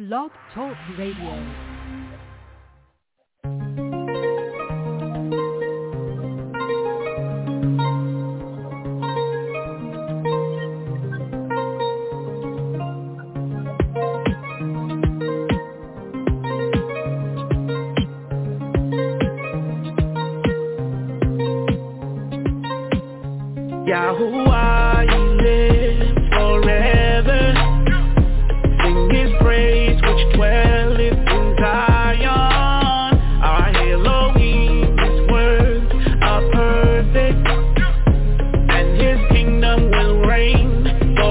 Blog Talk Radio. Yahuwah, you live forever. Sing his praise which dwelleth in Zion. Our Elohim, his words are perfect, and his kingdom will reign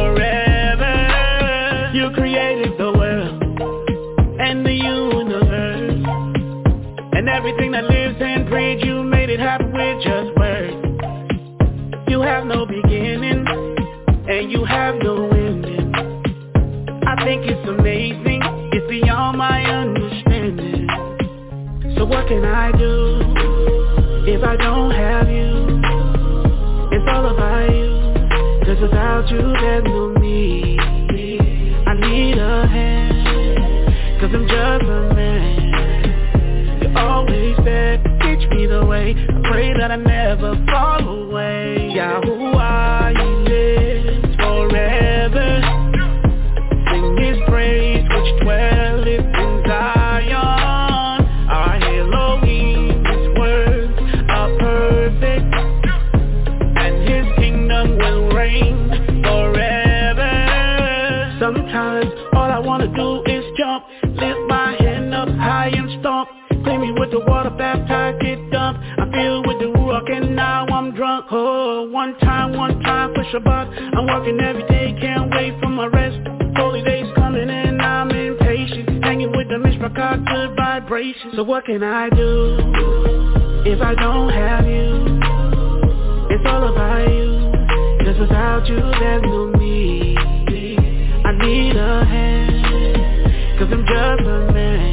forever. You created the world and the universe, and everything that lives and breathes. You made it happen with just words. You have no beginning, and you have no ending. I think it's amazing, it's beyond my understanding. So what can I do if I don't have you? It's all about you, 'cause without you there's no me. I need a hand, 'cause I'm just a man. You're always there, teach me the way. I pray that I never fall away. Yahuwah, he lives forever. Sing his praise which dwelleth in Zion. Our Elohim, his words are perfect, and his kingdom will reign forever. Sometimes all I wanna do is jump, lift my hand up high and stomp. Clean me with the water, baptize, get dumped. I feel with the Ruach and now I'm drunk. Oh, one time for Shabbat. I'm working every day, can't wait for my rest. Holy days coming and I'm impatient. Hanging with the Mishpachah, good vibrations. So what can I do if I don't have you? It's all about you, 'cause without you there's no me. I need a hand, 'cause I'm just a man.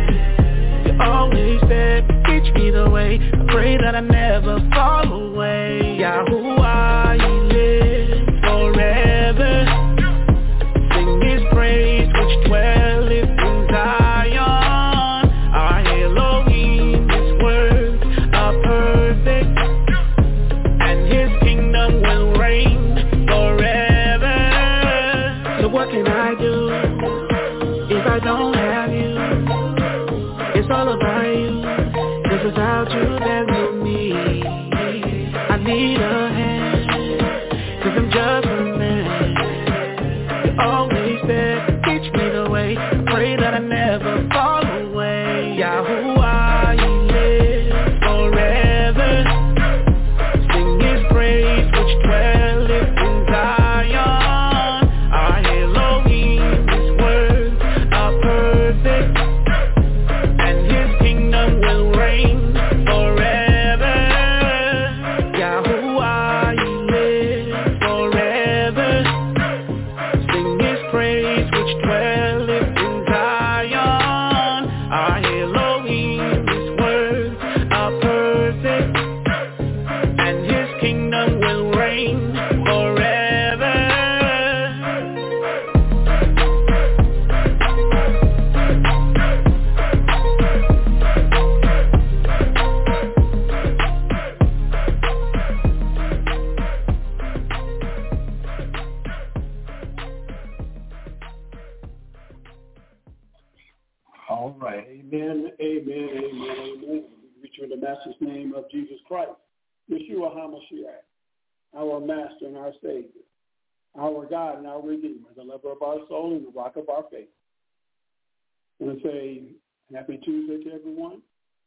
Always there, teach me the way. I pray that I never fall away. Yahuwah, he lives forever. Sing his praise which dwelleth in Zion. Our Elohim, his words are perfect, and his kingdom will reign forever. So what can I do if I don't have you? It's all about you, 'cause without you there's no me. I need a hand, 'cause I'm just a man. You're always there, teach me the way. I pray that I never fall away. Yahuwah, he lives forever. Sing his praise which dwelleth in Zion. Our Elohim, his words are perfect, will reign forever. Yahuwah, he lives forever. Sing his praise which dwelleth in Zion. Our Elohim, his words are perfect, and his kingdom will reign forever. All right. Amen, amen, amen, amen. We reach you in the Master's name of Jesus Christ, Yeshua HaMashiach, our Master and our Savior, our God and our Redeemer, the lover of our soul and the rock of our faith. I want to say happy Tuesday to everyone.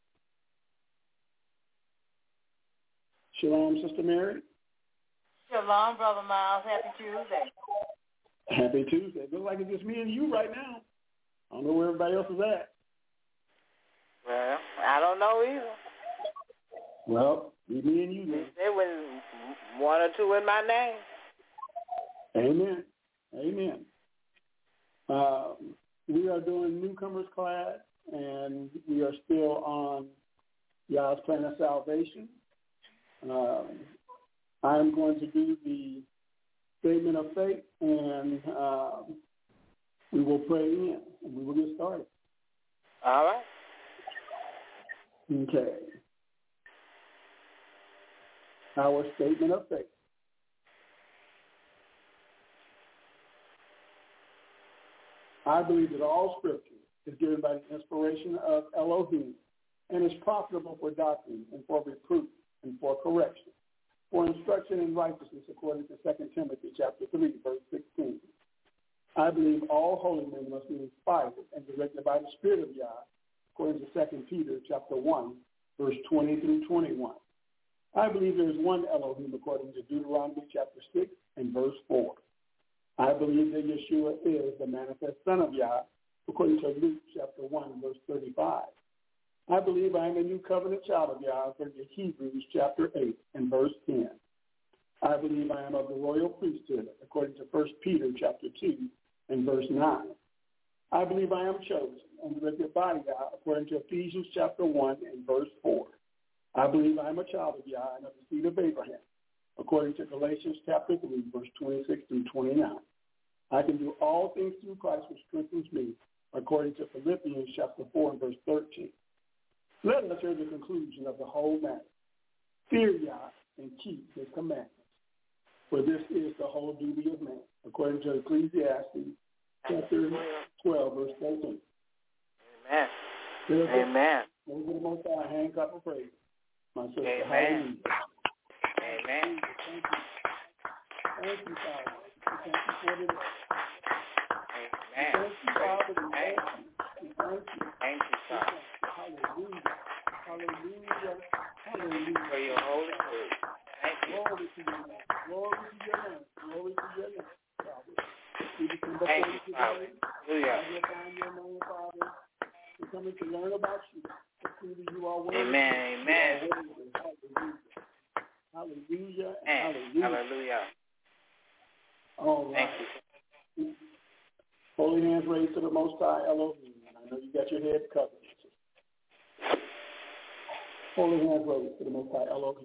Shalom, Sister Mary. Shalom, Brother Miles. Happy Tuesday. Happy Tuesday. Looks like it's just me and you right now. I don't know where everybody else is at. Well, I don't know either. Well, me and you then. There was one or two in my name. Amen. Amen. We are doing newcomers class, and we are still on Yah's plan of salvation. I'm going to do the statement of faith, and We will pray in, and we will get started. All right. Okay. Our statement of faith. I believe that all Scripture is given by the inspiration of Elohim and is profitable for doctrine and for reproof and for correction, for instruction in righteousness according to 2 Timothy chapter 3, verse 16. I believe all holy men must be inspired and directed by the Spirit of Yah, according to 2 Peter chapter 1, verse 20 through 21. I believe there is one Elohim according to Deuteronomy chapter 6 and verse 4. I believe that Yeshua is the manifest Son of Yah, according to Luke chapter 1, verse 35. I believe I am a new covenant child of Yah, according to Hebrews chapter 8 and verse 10. I believe I am of the royal priesthood, according to 1 Peter chapter 2 and verse 9. I believe I am chosen and directed by Yah, according to Ephesians chapter 1 and verse 4. I believe I am a child of Yah and of the seed of Abraham, according to Galatians chapter 3, verse 26 through 29. I can do all things through Christ which strengthens me, according to Philippians chapter 4 and verse 13. Let us hear the conclusion of the whole matter. Fear Yah and keep his commandments, for this is the whole duty of man, according to Ecclesiastes chapter 12, verse 13. Amen. Amen. Over the Most High, hand clap of praise. My sister, Amen. Hallelujah. Amen. Thank you. Thank you, Father. Thank you for the Amen. Thank you, Father. Thank you. Thank you. Thank you, Father. Hallelujah. Hallelujah. Hallelujah. For your holy word. Thank you. Glory to your name. Glory to your name. Glory to your name, Father. We become Thank before you, you Father. today. Hallelujah. Magnify your name, Father. We're coming to learn about you. Truly, you are worthy. Amen. Amen. You are worthy. Hallelujah. Hallelujah. Amen. Hallelujah. Hallelujah. All right. Thank you. Holy hands raised to the Most High Elohim. I know you got your head covered. Holy hands raised to the Most High Elohim.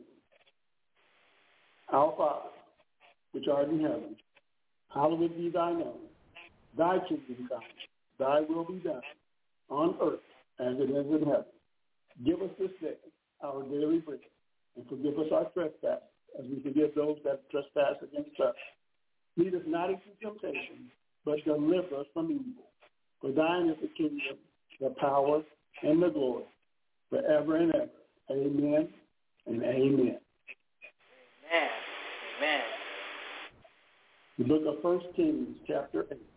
Our Father, which art in heaven, hallowed be thy name. Thy kingdom come. Thy will be done on earth as it is in heaven. Give us this day our daily bread, and forgive us our trespasses, as we forgive those that trespass against us. Lead us not into temptation, but deliver us from evil. For thine is the kingdom, the power, and the glory, forever and ever. Amen and amen. Amen. Amen. The book of 1 Kings, chapter 8.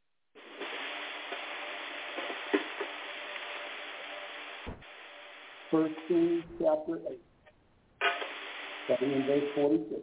First Kings, chapter 8, starting in verse 46.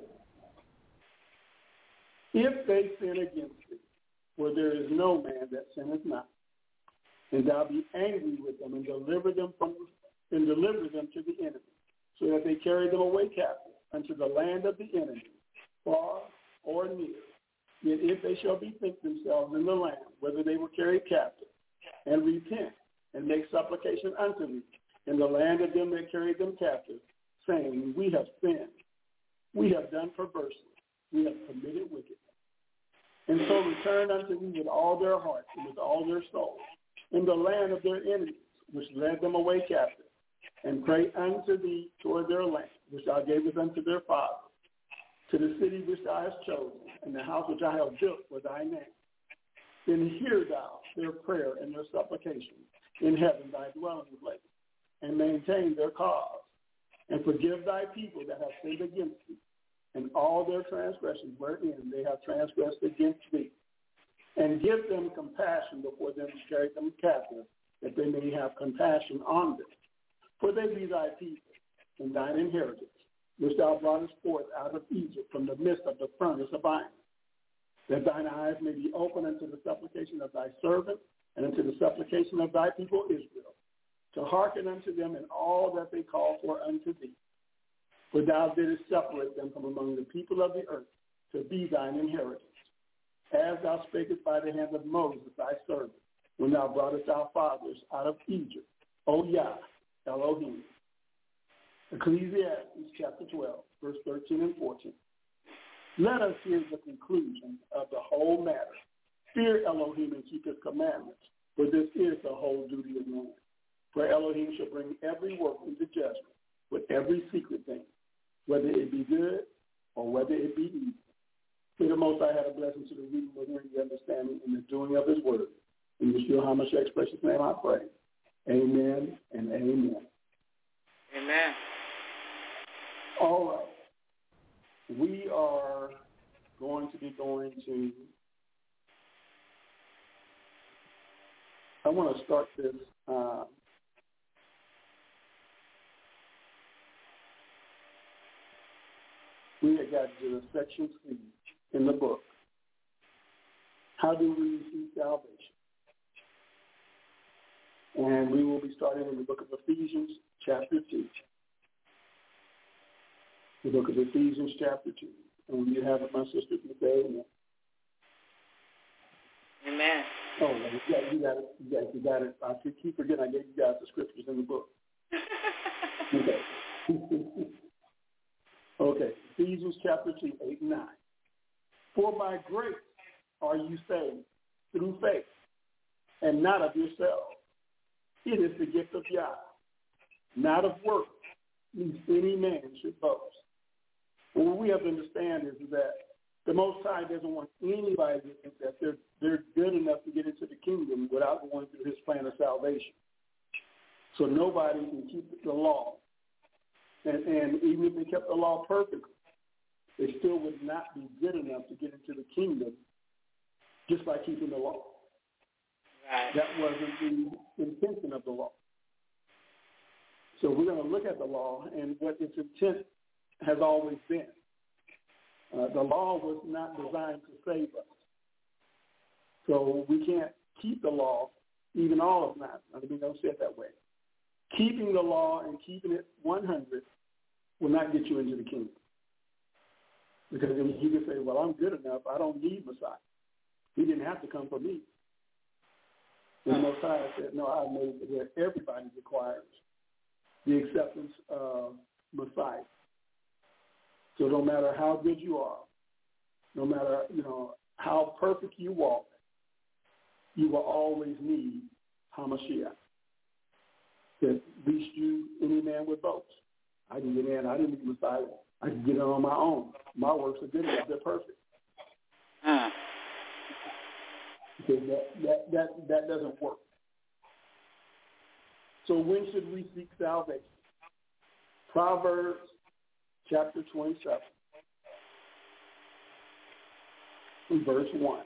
If they sin against thee, for there is no man that sinneth not, and thou be angry with them and deliver them to the enemy, so that they carry them away captive unto the land of the enemy, far or near. Yet if they shall bethink themselves in the land, whether they were carried captive, and repent, and make supplication unto thee in the land of them that carried them captive, saying, we have sinned, we have done perversely, we have committed wickedness, and so return unto thee with all their heart and with all their soul, in the land of their enemies, which led them away captive, and pray unto thee toward their land, which thou gavest unto their fathers, to the city which thou hast chosen, and the house which I have built for thy name. Then hear thou their prayer and their supplication in heaven, thy dwelling place, and maintain their cause, and forgive thy people that have sinned against thee, and all their transgressions wherein they have transgressed against thee, and give them compassion before them who carry them captive, that they may have compassion on them. For they be thy people, and thine inheritance, which thou broughtest forth out of Egypt from the midst of the furnace of iron, that thine eyes may be open unto the supplication of thy servant, and unto the supplication of thy people Israel, to hearken unto them in all that they call for unto thee. For thou didst separate them from among the people of the earth, to be thine inheritance, as thou spakest by the hand of Moses thy servant, when thou broughtest our fathers out of Egypt, O Yah, Elohim. Ecclesiastes chapter 12, verse 13 and 14. Let us hear the conclusion of the whole matter. Fear Elohim and keep his commandments, for this is the whole duty of man. For Elohim shall bring every work into judgment with every secret thing, whether it be good or whether it be evil. May the Most High have a blessing to the reading, the hearing, the understanding, and the doing of his word. In Yeshua HaMashiach's precious name I pray. Amen and amen. Amen. All right. We are going to be going to, I want to start this. We have got to section 3 in the book. How do we receive salvation? And we will be starting in the book of Ephesians, chapter 2. The book of Ephesians, chapter 2. And you have it, my sister, can say amen. Amen. Oh, you got it. I keep forgetting I gave you guys the scriptures in the book. Okay. Okay, Ephesians chapter 2, 8 and 9. For by grace are you saved through faith, and not of yourselves. It is the gift of Yah, not of works, lest any man should boast. And what we have to understand is that the Most High doesn't want anybody to think that they're good enough to get into the kingdom without going through his plan of salvation. So nobody can keep the law. And even if they kept the law perfectly, they still would not be good enough to get into the kingdom just by keeping the law. Right. That wasn't the intention of the law. So we're going to look at the law and what its intent has always been. The law was not designed to save us. So we can't keep the law, even all of that. I mean, don't say it that way. Keeping the law and keeping it 100 will not get you into the kingdom. Because then you can say, well, I'm good enough. I don't need Messiah. He didn't have to come for me. And the Most High said, no, I made it where everybody requires the acceptance of Messiah. So no matter how good you are, no matter, how perfect you walk, you will always need HaMashiach. That least you, any man would boast. I can get in. I didn't need Messiah. I can get in on my own. My works are good enough. They're perfect. Because that doesn't work. So when should we seek salvation? Proverbs chapter 27, verse 1.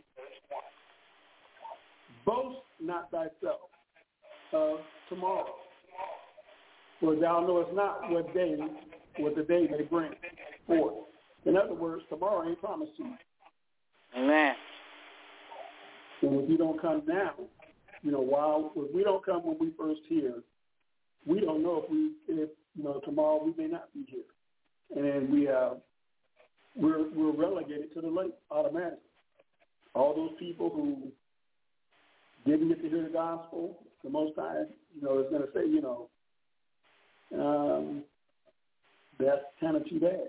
Boast not thyself of tomorrow, for thou knowest not what the day may bring forth. In other words, tomorrow ain't promised to you. Amen. And if you don't come now, if we don't come when we first hear, we don't know if tomorrow we may not be here. And we're relegated to the late automatically. All those people who didn't get to hear the gospel, the Most High, is going to say, that's kind of too bad.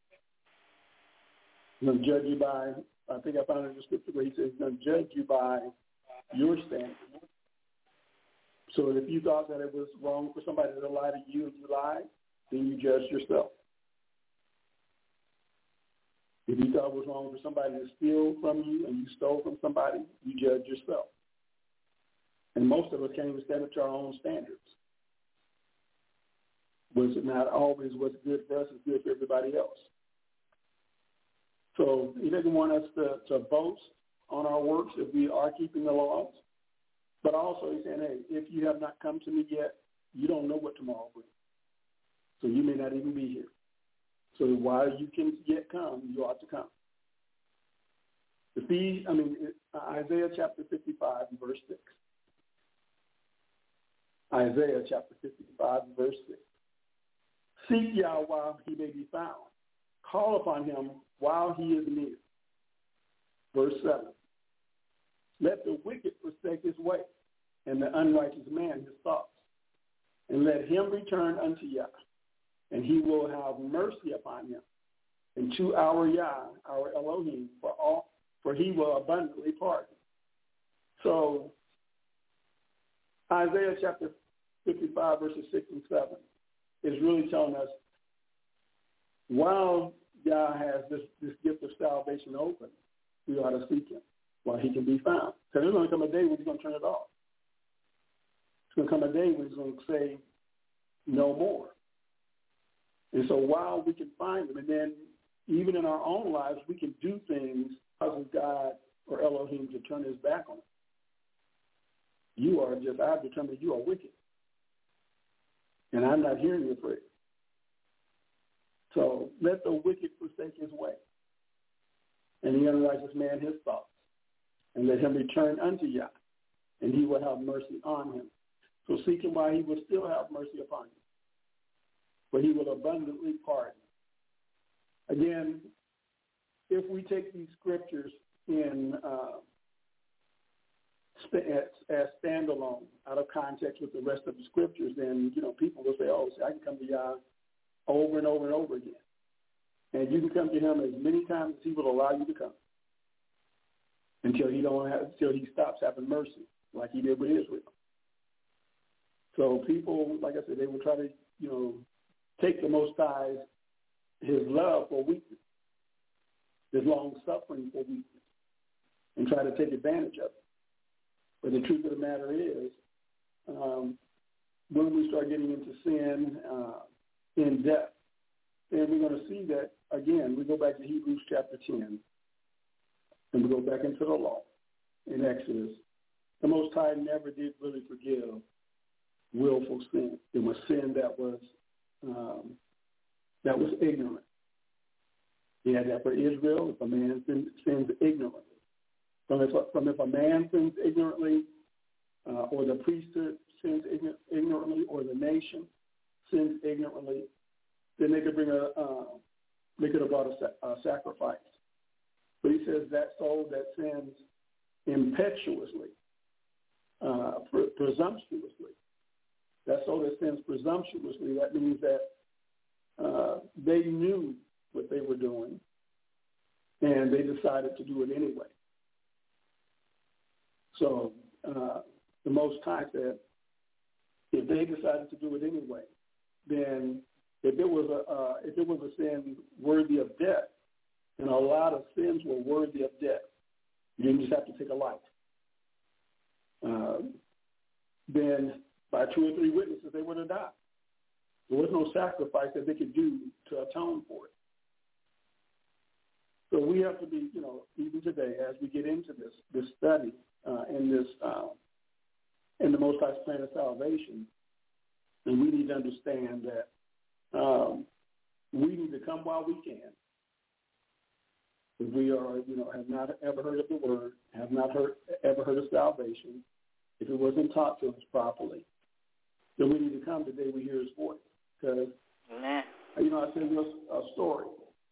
He's going to judge you by, I think I found it in the scripture where he says he's going to judge you by your standard. So if you thought that it was wrong for somebody to lie to you and you lied, then you judged yourself. If you thought it was wrong for somebody to steal from you and you stole from somebody, you judged yourself. And most of us can't even stand up to our own standards. Was it not always what's good for us is good for everybody else? So he doesn't want us to boast on our works if we are keeping the laws. But also he's saying, hey, if you have not come to me yet, you don't know what tomorrow brings. So you may not even be here. So while you can yet come, you ought to come. Isaiah chapter 55, verse 6. Isaiah chapter 55, verse 6. Seek Yah while he may be found. Call upon him while he is near. Verse 7. Let the wicked forsake his way, and the unrighteous man his thoughts. And let him return unto Yah, and he will have mercy upon him. And to our Yah, our Elohim, for he will abundantly pardon. So Isaiah chapter 55, verses 6 and 7 is really telling us while God has this gift of salvation open, we ought to seek him while he can be found. Because there's going to come a day when he's going to turn it off. There's going to come a day when he's going to say no more. And so while we can find him, and then even in our own lives, we can do things because of God or Elohim to turn his back on it. I've determined you are wicked. And I'm not hearing your prayer. So let the wicked forsake his way, and the unrighteous man his thoughts, and let him return unto Yah, and he will have mercy on him. So seek him while he will still have mercy upon you, for he will abundantly pardon. Again, if we take these scriptures in as standalone, out of context with the rest of the scriptures, then people will say, "Oh, see, I can come to Yah over and over and over again." And you can come to him as many times as he will allow you to come until he stops having mercy, like he did with Israel. So people, like I said, they will try to, take the Most High's, his love for weakness, his long suffering for weakness, and try to take advantage of it. But the truth of the matter is, when we start getting into sin in depth, then we're going to see that, again, we go back to Hebrews chapter 10, and we go back into the law in Exodus. The Most High never did really forgive willful sin. It was sin that was ignorant. He had that for Israel, if a man sins ignorantly. From if a man sins ignorantly, or the priesthood sins ignorantly, or the nation sins ignorantly, then they could have brought a sacrifice. But he says that soul that sins impetuously, presumptuously, that soul that sins presumptuously, that means that they knew what they were doing, and they decided to do it anyway. So the Most High said, if they decided to do it anyway, then if it was a sin worthy of death, and a lot of sins were worthy of death, you didn't just have to take a life. Then by 2 or 3 witnesses, they would have died. There was no sacrifice that they could do to atone for it. So we have to be, even today, as we get into this study in the Most High's plan of salvation, and we need to understand that we need to come while we can. If we are, have not ever heard of the word, have not ever heard of salvation, if it wasn't taught to us properly, then we need to come the day we hear his voice. Because, I tell you a story.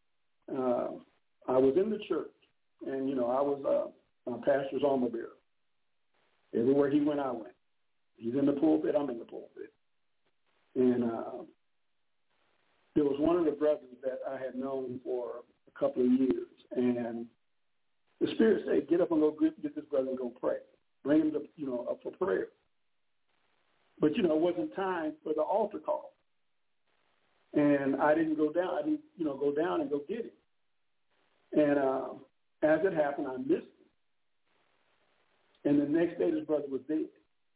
I was in the church, and, I was a pastor's armor bearer. Everywhere he went, I went. He's in the pulpit, I'm in the pulpit. And there was one of the brothers that I had known for a couple of years, and the Spirit said, get up and go get this brother and go pray. Bring him to, up for prayer. But, it wasn't time for the altar call. And I didn't go down. I didn't, go down and go get him. And as it happened, I missed him. And the next day, this brother was dead.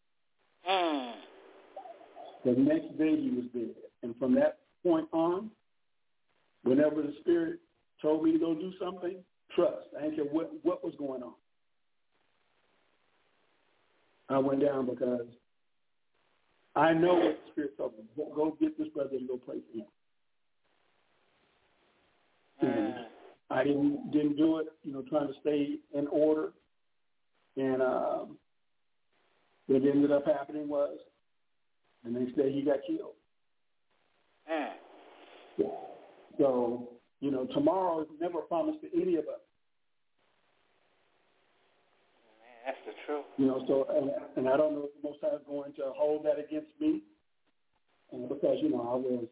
The next day, he was dead. And from that point on, whenever the Spirit told me to go do something, trust. I didn't care what was going on. I went down because I know what the Spirit told me. Go get this brother and go pray for him. And I didn't do it, trying to stay in order. And what ended up happening was the next day he got killed. So, tomorrow is never promised to any of us. That's the truth. And I don't know if the Most High is going to hold that against me because, I was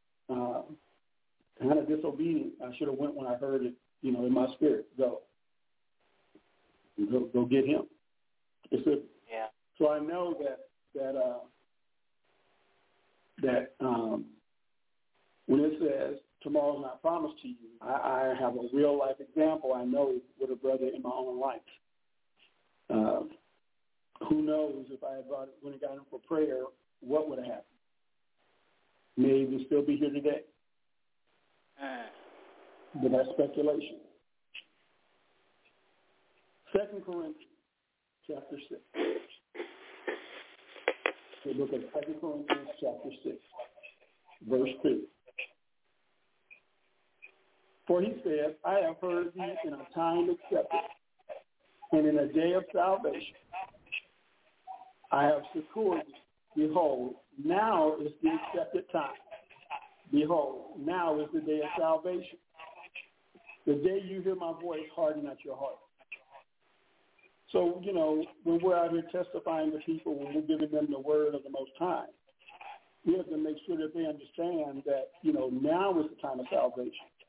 kind of disobedient. I should have went when I heard it, in my spirit. Go get him. So I know that when it says tomorrow's not promised to you, I have a real life example. I know with a brother in my own life. Who knows if I had when I got him for prayer, what would have happened? May he still be here today. But that's speculation. 2 Corinthians chapter 6. The book of 2 Corinthians chapter 6, verse 2. For he said, I have heard thee in a time accepted, and in a day of salvation. I have secured thee. Behold, now is the accepted time. Behold, now is the day of salvation. The day you hear my voice, harden not your heart. So, when we're out here testifying to people, when we're giving them the word of the Most High, we have to make sure that they understand that, now is the time of salvation.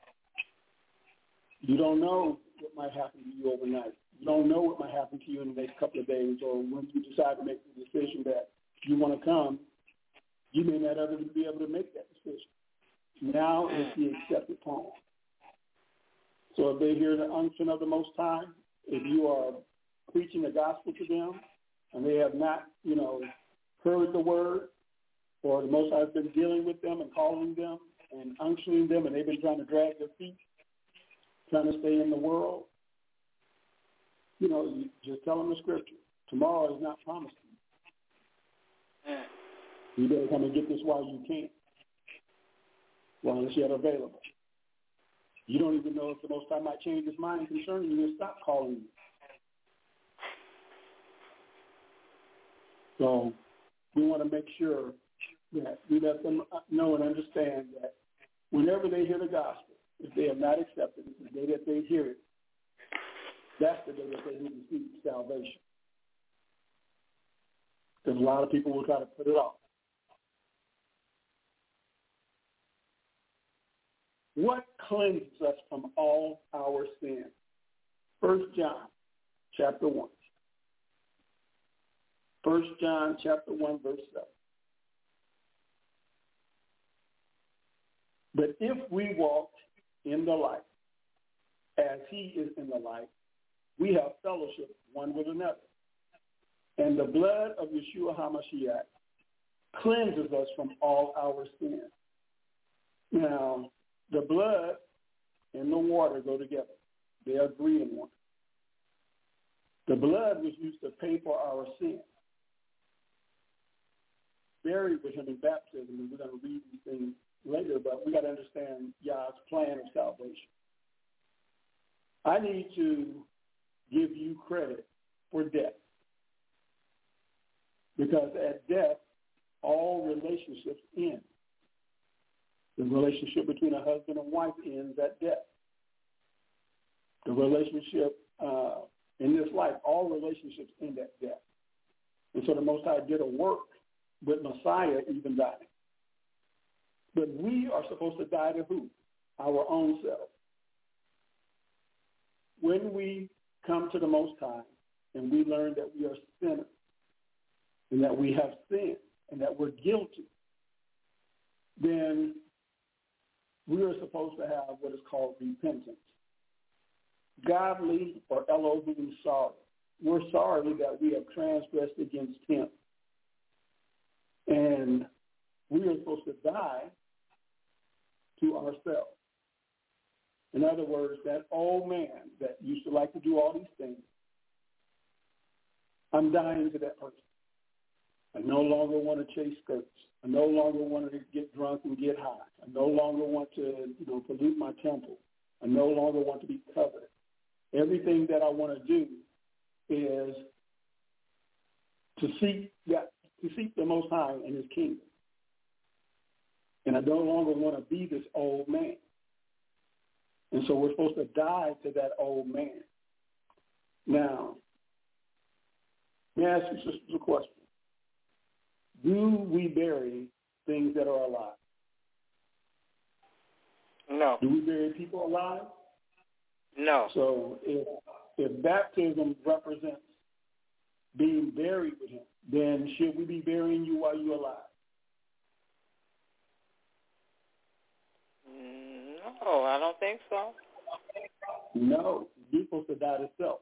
You don't know what might happen to you overnight. You don't know what might happen to you in the next couple of days, or when you decide to make the decision that you want to come, you may not ever be able to make that decision. Now is the accepted time. So if they hear the unction of the Most High, if you are preaching the gospel to them and they have not, heard the word, or the Most High has been dealing with them and calling them and unctioning them, and they've been trying to drag their feet, trying to stay in the world, you just tell them the scripture. Tomorrow is not promised to you. You better come and get this while you can, while it's yet available. You don't even know if the Most High might change his mind concerning you and stop calling you. So we want to make sure that we let them know and understand that whenever they hear the gospel, if they have not accepted it, the day that they hear it, that's the day that they need to receive salvation. Because a lot of people will try to put it off. What cleanses us from all our sins? 1 John chapter 1. 1 John chapter 1, verse 7. But if we walk in the light, as he is in the light, we have fellowship one with another. And the blood of Yeshua HaMashiach cleanses us from all our sins. Now, the blood and the water go together. They agree in one. The blood was used to pay for our sins. Buried with him in baptism, and we're going to read these things later, but we got to understand Yah's plan of salvation. I need to give you credit for death, because at death, all relationships end. The relationship between a husband and wife ends at death. The relationship in this life, all relationships end at death. And so the Most High did a work with Messiah even dying. But we are supposed to die to who? Our own self. When we come to the Most High and we learn that we are sinners and that we have sinned and that we're guilty, then we are supposed to have what is called repentance. Godly or Elohim sorrow. We're sorry that we have transgressed against him. And we are supposed to die to ourselves. In other words, that old man that used to like to do all these things, I'm dying to that person. I no longer want to chase skirts. I no longer want to get drunk and get high. I no longer want to, pollute my temple. I no longer want to be coveted. Everything that I want to do is to seek the Most High and his kingdom. And I no longer want to be this old man. And so we're supposed to die to that old man. Now, let me ask you sisters a question. Do we bury things that are alive? No. Do we bury people alive? No. So if baptism represents being buried with him, then should we be burying you while you're alive? No, I don't think so. No, you're supposed to die to self.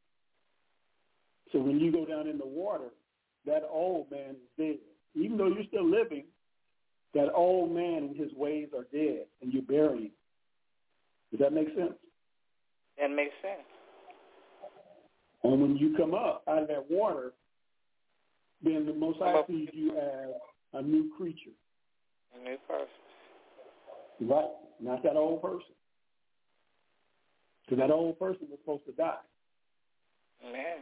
So when you go down in the water, that old man is dead. Even though you're still living, that old man and his ways are dead, and you bury him. Does that make sense? That makes sense. And when you come up out of that water, then the Most High sees you as a new creature. A new person. Right, not that old person. Because that old person was supposed to die. Amen.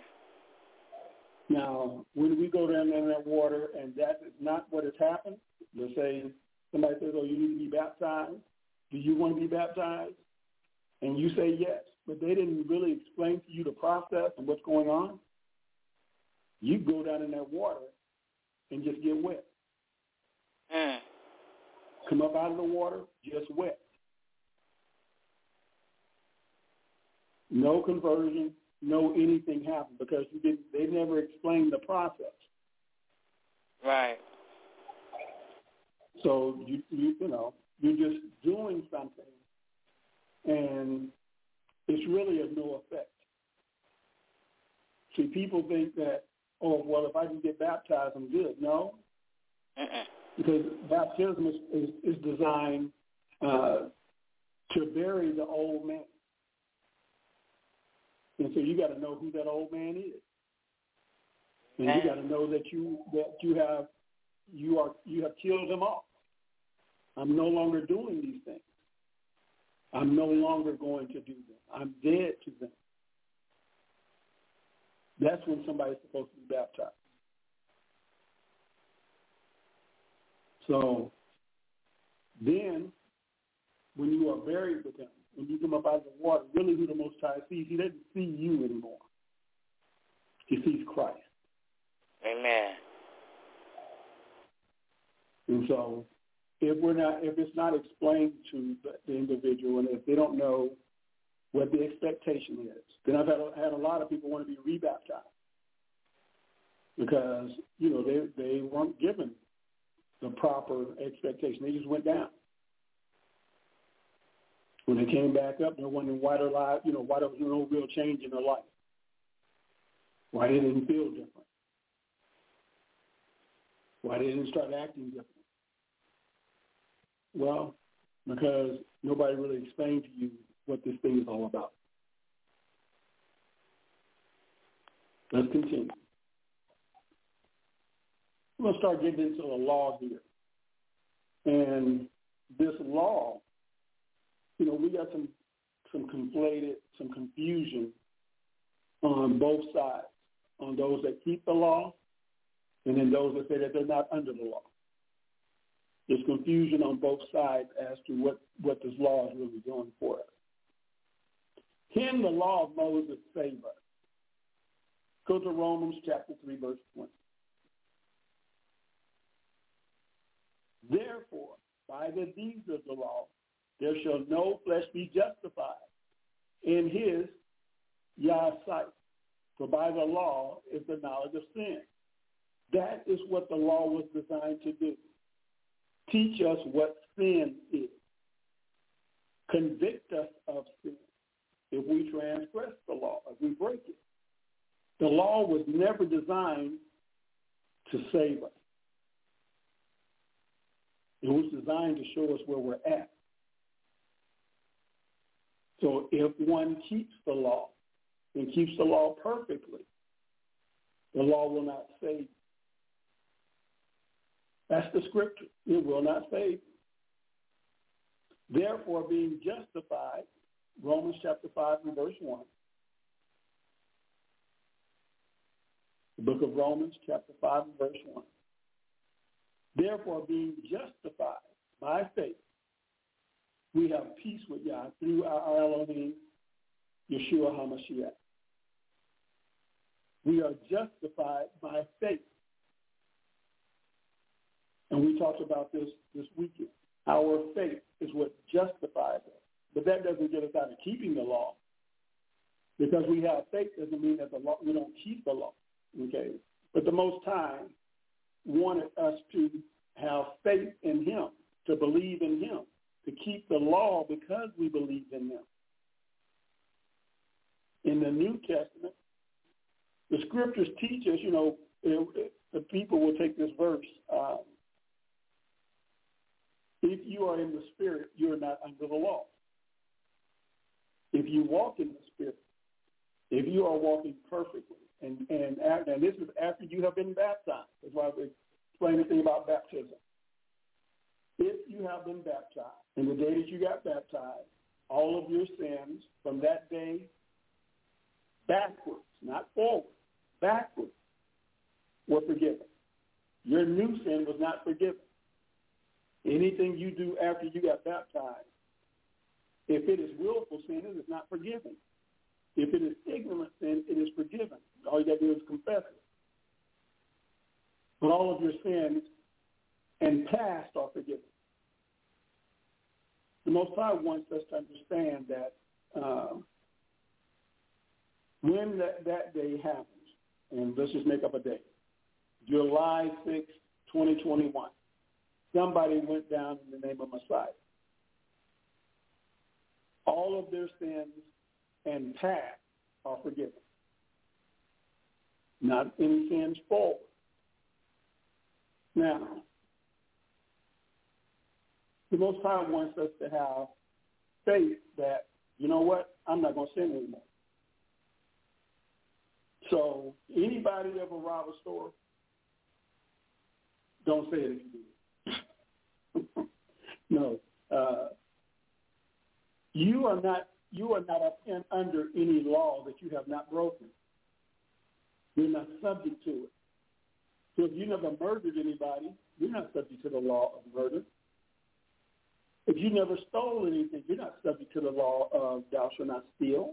Now, when we go down in that water and that is not what has happened, let's say somebody says, oh, you need to be baptized. Do you want to be baptized? And you say yes, but they didn't really explain to you the process and what's going on. You go down in that water and just get wet. Come up out of the water, just wet. No conversion, no anything happened because they never explained the process. Right. So you're just doing something, and it's really of no effect. See, people think that, oh, well, if I can get baptized, I'm good. No, because baptism is designed to bury the old man. And so you got to know who that old man is, and you got to know that you have killed him off. I'm no longer doing these things. I'm no longer going to do them. I'm dead to them. That's when somebody's supposed to be baptized. So then, when you are buried with him, when you come up out of the water, really who the Most High sees, he doesn't see you anymore. He sees Christ. Amen. And so if it's not explained to the individual, and if they don't know what the expectation is, then I've had a lot of people want to be rebaptized because, they weren't given the proper expectation. They just went down. When they came back up, they're wondering why their life, why there was no real change in their life. Why they didn't feel different. Why they didn't start acting different. Well, because nobody really explained to you what this thing is all about. Let's continue. We're going to start getting into the law here. And this law, we got some confusion on both sides, on those that keep the law and then those that say that they're not under the law. There's confusion on both sides as to what this law is really doing for us. Can the law of Moses save us? Go to Romans chapter 3, verse 20. Therefore, by the deeds of the law, there shall no flesh be justified in his Yah's sight. For by the law is the knowledge of sin. That is what the law was designed to do. Teach us what sin is. Convict us of sin if we transgress the law, if we break it. The law was never designed to save us. It was designed to show us where we're at. So if one keeps the law and keeps the law perfectly, the law will not save you. That's the scripture. It will not save you. Therefore, being justified, Romans chapter 5 and verse 1. The book of Romans chapter 5 and verse 1. Therefore, being justified by faith, we have peace with Yah through our Elohim, Yeshua HaMashiach. We are justified by faith. And we talked about this weekend. Our faith is what justifies us. But that doesn't get us out of keeping the law. Because we have faith doesn't mean that the law, we don't keep the law. Okay? But the Most High wanted us to have faith in him, to believe in him, to keep the law because we believed in him. In the New Testament, the scriptures teach us, the people will take this verse, if you are in the Spirit, you are not under the law. If you walk in the Spirit, if you are walking perfectly, and this is after you have been baptized. That's why we explain anything about baptism. If you have been baptized, and the day that you got baptized, all of your sins from that day backwards, not forward, backwards, were forgiven. Your new sin was not forgiven. Anything you do after you got baptized, if it is willful sin, it is not forgiven. If it is ignorant sin, it is forgiven. All you got to do is confess it. But all of your sins and past are forgiven. The Most High wants us to understand that when that day happens, and let's just make up a date, July 6, 2021, somebody went down in the name of Messiah. All of their sins and past are forgiven. Not any sins forward. Now, the Most High wants us to have faith that, you know what, I'm not going to sin anymore. So anybody ever rob a store? Don't say it if you do. No. You are not under any law that you have not broken. You're not subject to it. So if you never murdered anybody, you're not subject to the law of murder. If you never stole anything, you're not subject to the law of thou shalt not steal.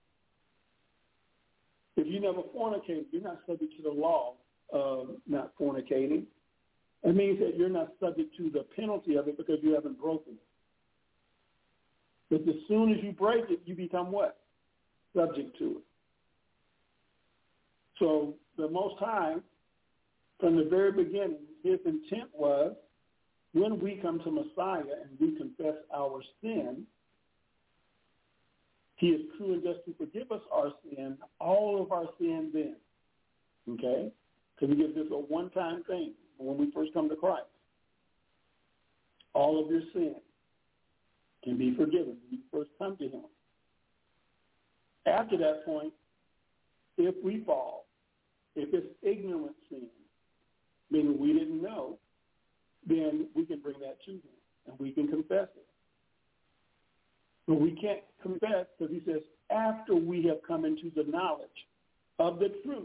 If you never fornicated, you're not subject to the law of not fornicating. It means that you're not subject to the penalty of it because you haven't broken it. But as soon as you break it, you become what? Subject to it. So the Most High, from the very beginning, his intent was when we come to Messiah and we confess our sin, he is true and just to forgive us our sin, all of our sin then. Okay? Because he gives this a one-time thing when we first come to Christ. All of your sin can be forgiven when you first come to him. After that point, if we fall, if it's ignorant sin, meaning we didn't know, then we can bring that to him and we can confess it. But we can't confess because he says, after we have come into the knowledge of the truth,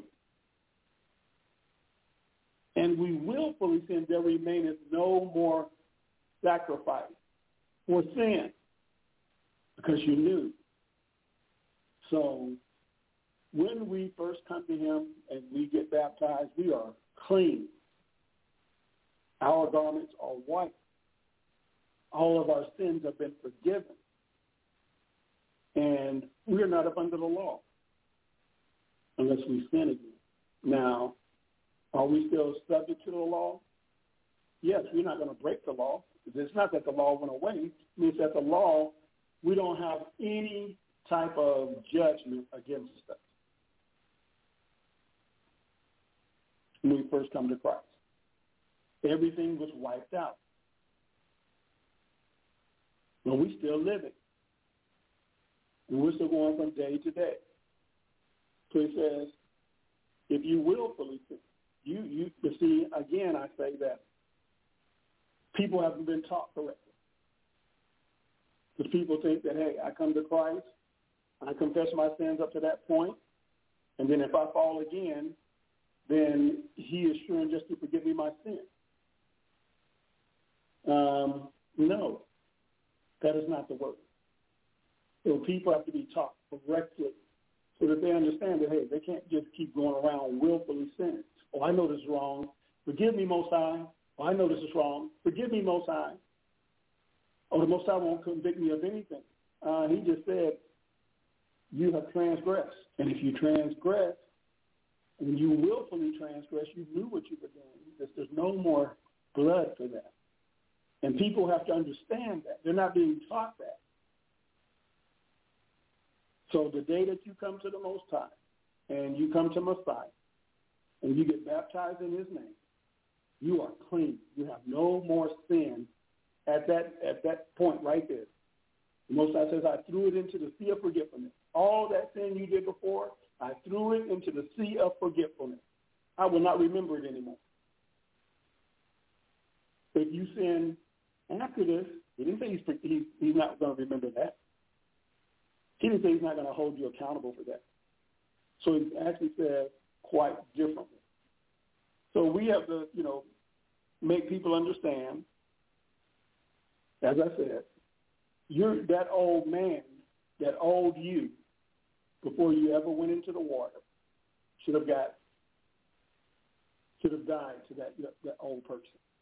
and we willfully sin, there remaineth no more sacrifice for sin, because you knew. So when we first come to him and we get baptized, we are clean. Our garments are white. All of our sins have been forgiven. And we are not up under the law unless we sin again. Now, are we still subject to the law? Yes, we're not going to break the law. It's not that the law went away. It means that the law, we don't have any type of judgment against us when we first come to Christ. Everything was wiped out. But we still living. And we're still going from day to day. So he says, if you willfully sin, you see, again, I say that people haven't been taught correctly. Because people think that, hey, I come to Christ, I confess my sins up to that point, and then if I fall again, then he is sure and just to forgive me my sin. No, that is not the word. So people have to be taught correctly so that they understand that, hey, they can't just keep going around willfully sinning. Oh, I know this is wrong. Forgive me, Most High. Oh, I know this is wrong. Forgive me, Most High. Oh, the Most High won't convict me of anything. He just said, you have transgressed. And if you transgress, When you willfully transgress, you knew what you were doing. There's no more blood for that. And people have to understand that. They're not being taught that. So the day that you come to the Most High and you come to Messiah and you get baptized in his name, you are clean. You have no more sin at that point right there. The Most High says, I threw it into the sea of forgetfulness. All that sin you did before, I threw it into the sea of forgetfulness. I will not remember it anymore. If you sin after this, he didn't say he's not going to remember that. He didn't say he's not going to hold you accountable for that. So he actually said quite differently. So we have to, make people understand, as I said, you're that old man, that old you, before you ever went into the water, should have died to that old person.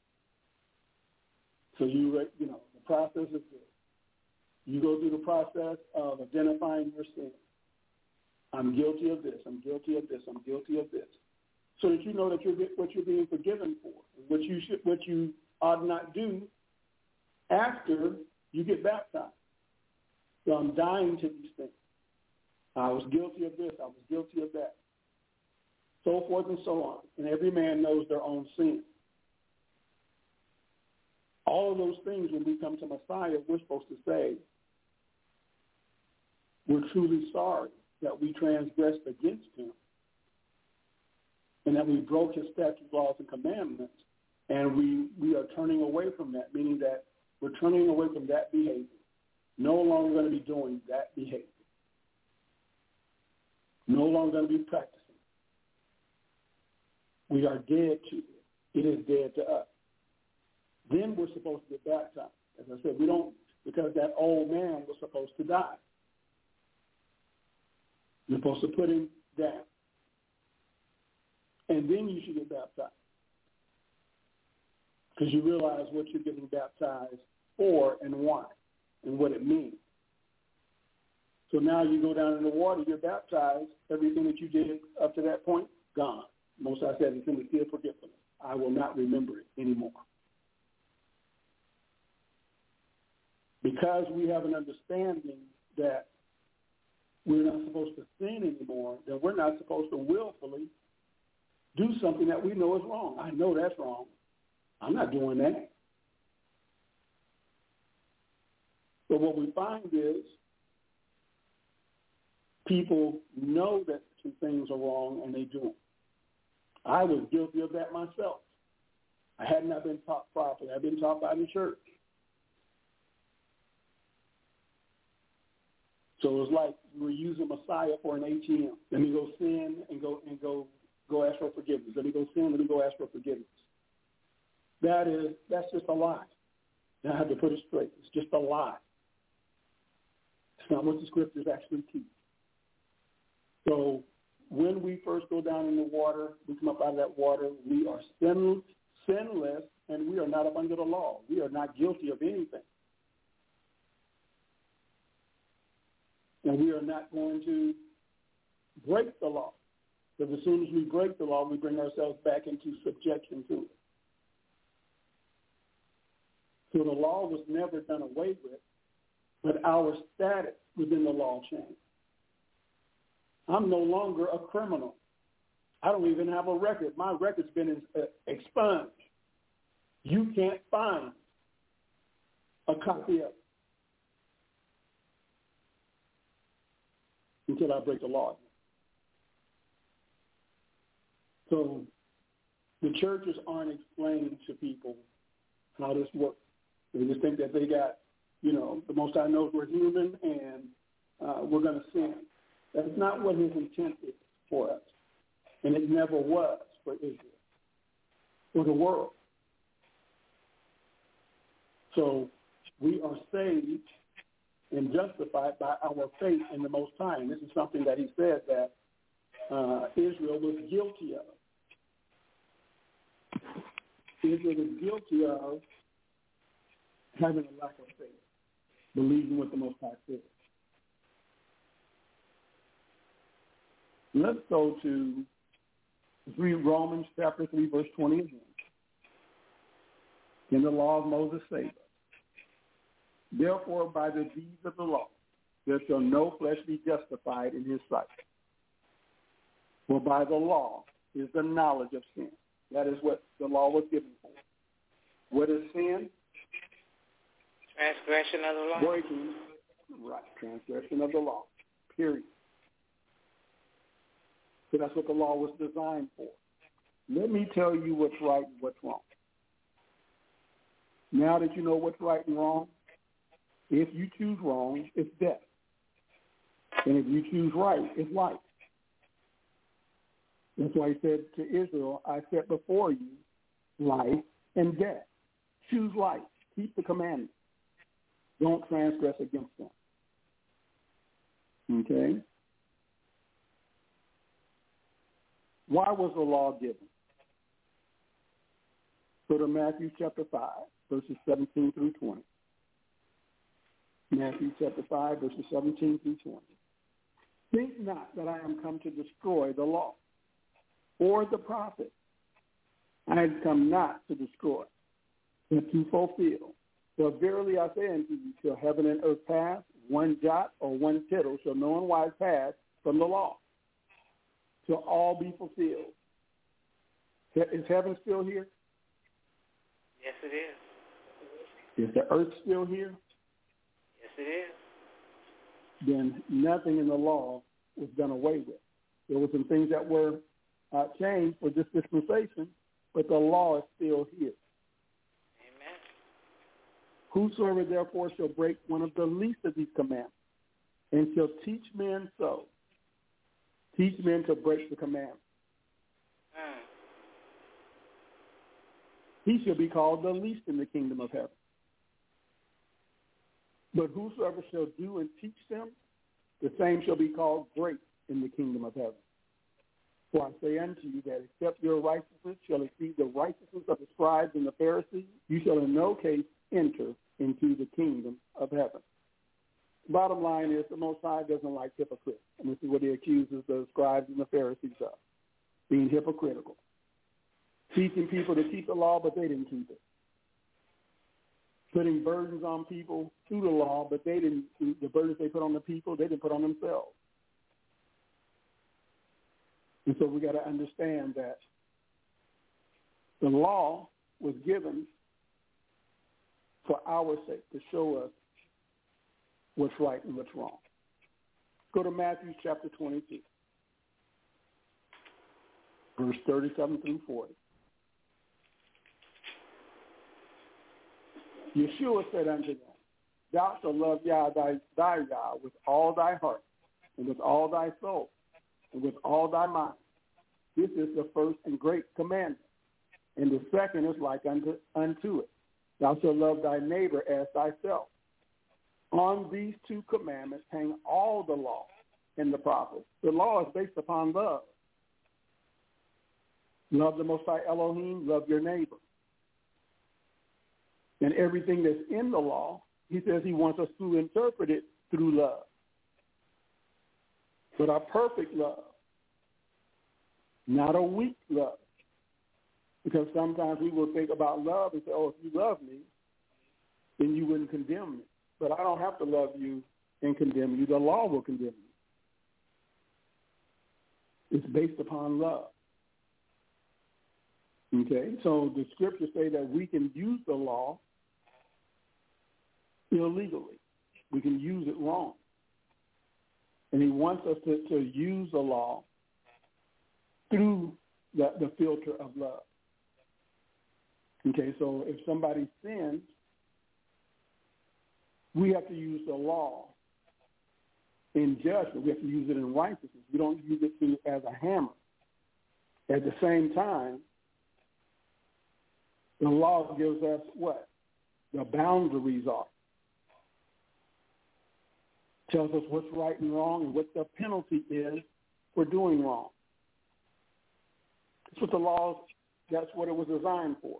So the process is this. You go through the process of identifying your sin. I'm guilty of this. I'm guilty of this. I'm guilty of this. So that you know that what you're being forgiven for, what you ought not do after you get baptized. So I'm dying to these things. I was guilty of this. I was guilty of that. So forth and so on. And every man knows their own sin. All of those things, when we come to Messiah, we're supposed to say, we're truly sorry that we transgressed against him and that we broke his statutes, laws, and commandments, and we are turning away from that, meaning that we're turning away from that behavior. No longer going to be doing that behavior. No longer going to be practicing. We are dead to it. It is dead to us. Then we're supposed to get baptized. As I said, we don't, because that old man was supposed to die. You're supposed to put him down. And then you should get baptized. Because you realize what you're getting baptized for and why and what it means. So now you go down in the water, you're baptized, everything that you did up to that point, gone. Most I said, it's in the sea of forgetfulness. I will not remember it anymore. Because we have an understanding that we're not supposed to sin anymore, then we're not supposed to willfully do something that we know is wrong. I know that's wrong. I'm not doing that. But what we find is people know that some things are wrong and they do them. I was guilty of that myself. I had not been taught properly. I've been taught by the church. So it was like we're using Messiah for an ATM. Let me go sin and go ask for forgiveness. Let me go sin, let me go ask for forgiveness. That's just a lie. And I have to put it straight. It's just a lie. It's not what the scriptures actually teach. So when we first go down in the water, we come up out of that water, we are sinless, and we are not up under the law. We are not guilty of anything. And we are not going to break the law. Because as soon as we break the law, we bring ourselves back into subjection to it. So the law was never done away with, but our status within the law changed. I'm no longer a criminal. I don't even have a record. My record's been expunged. You can't find a copy of it until I break the law. So the churches aren't explaining to people how this works. They just think that they got, the Most High knows we're human and we're going to sin. That's not what his intent is for us. And it never was for Israel, for the world. So we are saved and justified by our faith in the Most High. And this is something that he said that Israel was guilty of. Israel was guilty of having a lack of faith, believing what the Most High said. Let's go to Let's read Romans chapter 3, verse 20 again. In the law of Moses saved us. Therefore, by the deeds of the law, there shall no flesh be justified in his sight. For by the law is the knowledge of sin. That is what the law was given for. What is sin? Transgression of the law. Breaking, right, transgression of the law, period. So that's what the law was designed for. Let me tell you what's right and what's wrong. Now that you know what's right and wrong, if you choose wrong, it's death. And if you choose right, it's life. That's why he said to Israel, I set before you life and death. Choose life. Keep the commandments. Don't transgress against them. Okay? Why was the law given? Go to Matthew chapter 5, verses 17 through 20. Matthew chapter 5, verses 17 through 20. Think not that I am come to destroy the law or the prophets. I have come not to destroy, but to fulfill. For verily I say unto you, till heaven and earth pass, one jot or one tittle shall no one wise pass from the law, till all be fulfilled. Is heaven still here? Yes, it is. Is the earth still here? Yes, it is. Then nothing in the law was done away with. There were some things that were changed for this dispensation, but the law is still here. Amen. Whosoever therefore shall break one of the least of these commandments, and shall teach men so, teach men to break the commandments, he shall be called the least in the kingdom of heaven. But whosoever shall do and teach them, the same shall be called great in the kingdom of heaven. For I say unto you that except your righteousness shall exceed the righteousness of the scribes and the Pharisees, you shall in no case enter into the kingdom of heaven. Bottom line is the Most High doesn't like hypocrites. And this is what he accuses the scribes and the Pharisees of, being hypocritical. Teaching people to keep the law, but they didn't keep it. Putting burdens on people through the law, but they didn't. The burdens they put on the people, they didn't put on themselves. And so we got to understand that the law was given for our sake, to show us what's right and what's wrong. Go to Matthew chapter 22, verse 37 through 40. Yeshua said unto them, thou shalt love Yah thy Yah with all thy heart, and with all thy soul, and with all thy mind. This is the first and great commandment. And the second is like unto it. Thou shalt love thy neighbor as thyself. On these two commandments hang all the law and the prophets. The law is based upon love. Love the Most High Elohim, love your neighbor. And everything that's in the law, he says he wants us to interpret it through love. But a perfect love, not a weak love. Because sometimes we will think about love and say, oh, if you love me, then you wouldn't condemn me. But I don't have to love you and condemn you. The law will condemn you. It's based upon love. Okay, so the scriptures say that we can use the law illegally. We can use it wrong. And he wants us to use the law through the filter of love. Okay, so if somebody sins, we have to use the law in judgment. We have to use it in righteousness. We don't use it as a hammer. At the same time, the law gives us what? The boundaries are. Tells us what's right and wrong and what the penalty is for doing wrong. That's what the law, that's what it was designed for.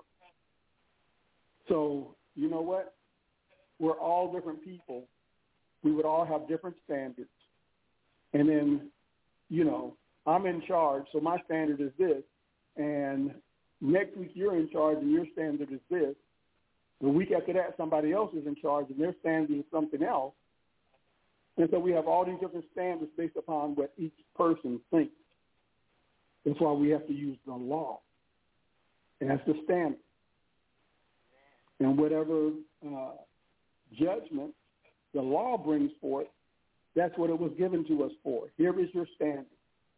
So, you know what? We're all different people. We would all have different standards. And then, I'm in charge, so my standard is this, and next week you're in charge and your standard is this. The week after that, somebody else is in charge and their standard is something else. And so we have all these different standards based upon what each person thinks. That's why we have to use the law as the standard. And whatever judgment the law brings forth, that's what it was given to us for. Here is your standard.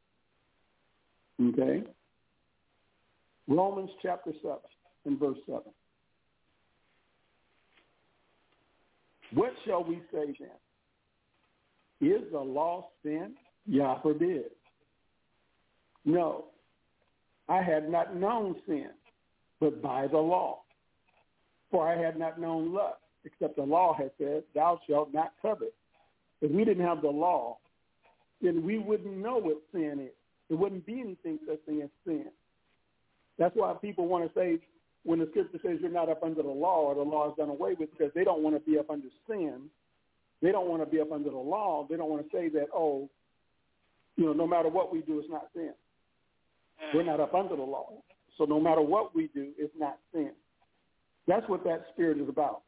Okay? Romans chapter 7 and verse 7. What shall we say then? Is the law sin? Yah forbid. No, I had not known sin, but by the law. For I had not known lust, except the law had said, thou shalt not covet. If we didn't have the law, then we wouldn't know what sin is. There wouldn't be anything such thing as sin. That's why people want to say, when the scripture says you're not up under the law or the law is done away with, because they don't want to be up under sin. They don't want to be up under the law. They don't want to say that, no matter what we do, it's not sin. We're not up under the law. So no matter what we do, it's not sin. That's what that spirit is about.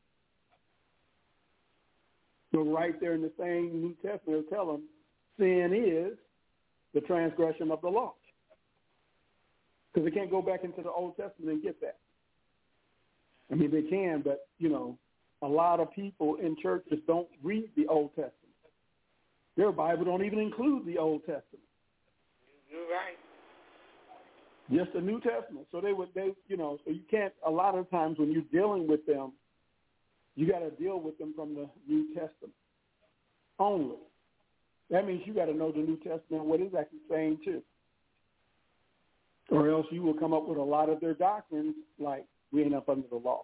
So right there in the same New Testament, it'll tell them sin is the transgression of the law. Because they can't go back into the Old Testament and get that. I mean, they can, but, a lot of people in churches don't read the Old Testament. Their Bible don't even include the Old Testament. You're right. Just the New Testament. So so you can't, a lot of times when you're dealing with them, you got to deal with them from the New Testament only. That means you got to know the New Testament, what it's actually saying too. Or else you will come up with a lot of their doctrines like we ain't up under the law.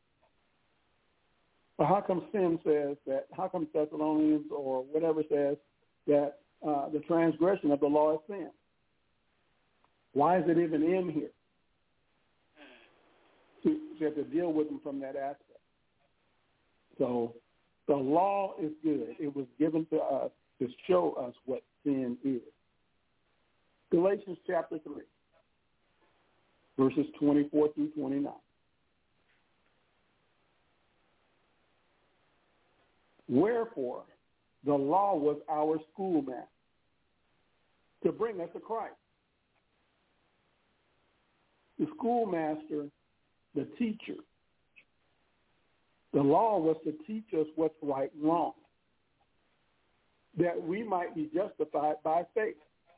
But how come sin says that, how come Thessalonians or whatever says that the transgression of the law is sin? Why is it even in here? You have to deal with them from that aspect. So the law is good. It was given to us to show us what sin is. Galatians chapter 3, verses 24 through 29. Wherefore, the law was our schoolmaster to bring us to Christ. The schoolmaster, the teacher. The law was to teach us what's right and wrong, that we might be justified by faith.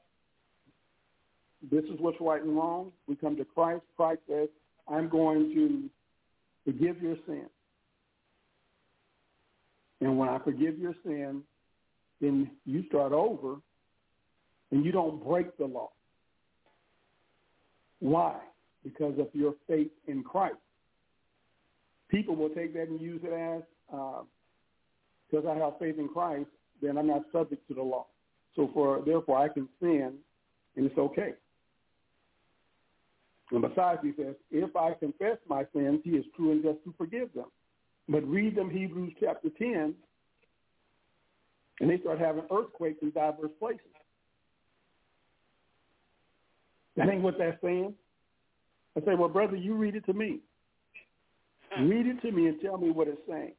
This is what's right and wrong. We come to Christ. Christ says, I'm going to forgive your sin. And when I forgive your sin, then you start over and you don't break the law. Why? Because of your faith in Christ. People will take that and use it as, because I have faith in Christ, then I'm not subject to the law. So therefore I can sin and it's okay. And besides, he says, if I confess my sins, he is true and just to forgive them. But read them Hebrews chapter 10, and they start having earthquakes in diverse places. That ain't what that's saying. I say, well, brother, you read it to me. Read it to me and tell me what it's saying.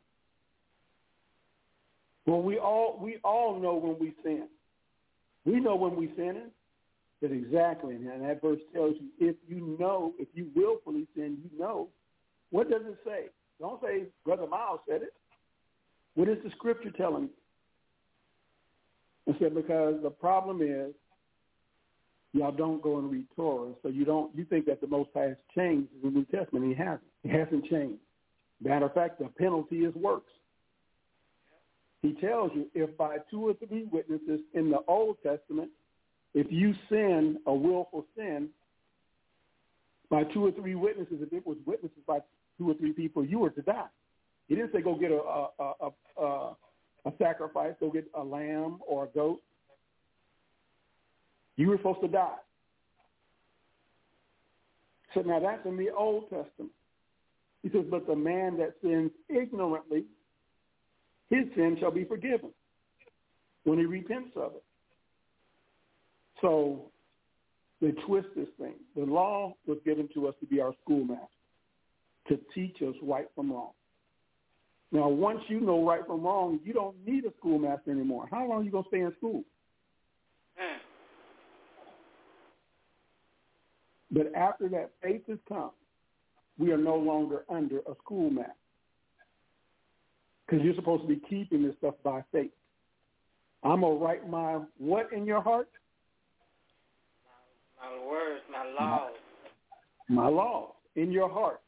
Well, we all know when we sin. We know when we sin. That exactly, and that verse tells you, if you willfully sin, you know. What does it say? Don't say, Brother Miles said it. What is the scripture telling you? I said, because the problem is, y'all don't go and read Torah, so you think that the Most High has changed in the New Testament. He hasn't. He hasn't changed. Matter of fact, the penalty is works. He tells you, if by 2 or 3 witnesses in the Old Testament, if you sin a willful sin, by 2 or 3 witnesses, if it was witnesses by 2 or 3 people, you were to die. He didn't say go get a sacrifice, go get a lamb or a goat. You were supposed to die. So now that's in the Old Testament. He says, but the man that sins ignorantly, his sin shall be forgiven when he repents of it. So They twist this thing. The law was given to us to be our schoolmaster, to teach us right from wrong. Now, once you know right from wrong, you don't need a schoolmaster anymore. How long are you going to stay in school? But after that faith has come, we are no longer under a schoolmaster, because you're supposed to be keeping this stuff by faith. I'm going to write my what in your heart? My words, my laws. My laws in your heart.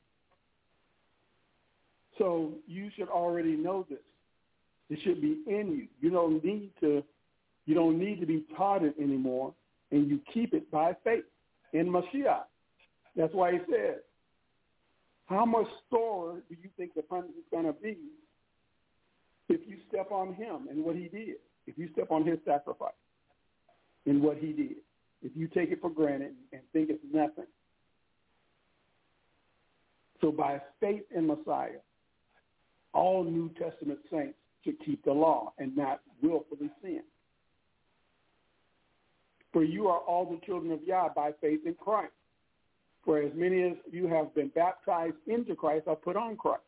So you should already know this. It should be in you. You don't need to be taught it anymore, and you keep it by faith in Mashiach. That's why he said, how much store do you think the punishment is going to be if you step on him and what he did? If you step on his sacrifice and what he did, if you take it for granted and think it's nothing. So by faith in Messiah, all New Testament saints should keep the law and not willfully sin. For you are all the children of Yah by faith in Christ. For as many as you have been baptized into Christ are put on Christ.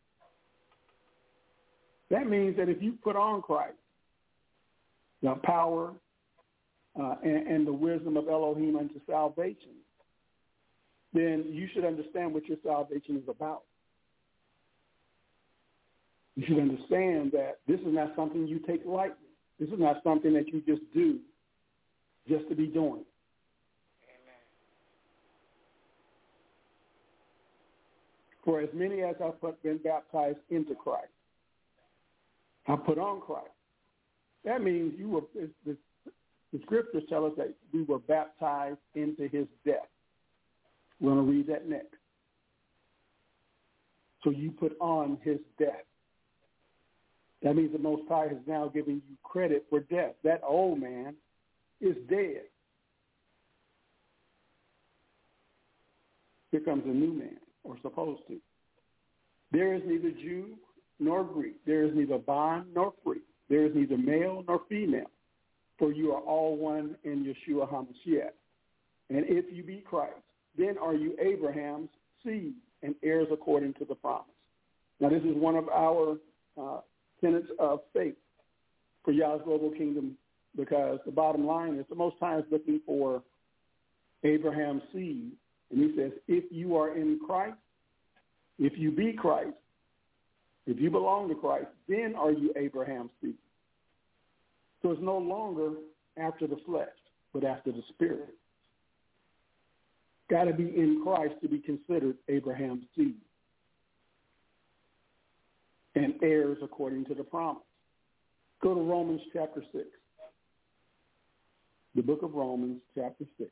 That means that if you put on Christ, the power and the wisdom of Elohim unto salvation, then you should understand what your salvation is about. You should understand that this is not something you take lightly. This is not something that you just do just to be doing. For as many as have been baptized into Christ, have put on Christ. That means you were. The scriptures tell us that we were baptized into his death. We're going to read that next. So you put on his death. That means the Most High has now given you credit for death. That old man is dead. Here comes a new man, or supposed to. There is neither Jew nor Greek. There is neither bond nor free. There is neither male nor female. For you are all one in Yeshua HaMashiach. And if you be Christ, then are you Abraham's seed and heirs according to the promise. Now, this is one of our tenets of faith for Yah's Global Kingdom, because the bottom line is the Most High is looking for Abraham's seed. And he says, if you are in Christ, if you be Christ, if you belong to Christ, then are you Abraham's seed. So it's no longer after the flesh, but after the spirit. Got to be in Christ to be considered Abraham's seed and heirs according to the promise. Go to Romans chapter 6. The book of Romans chapter 6.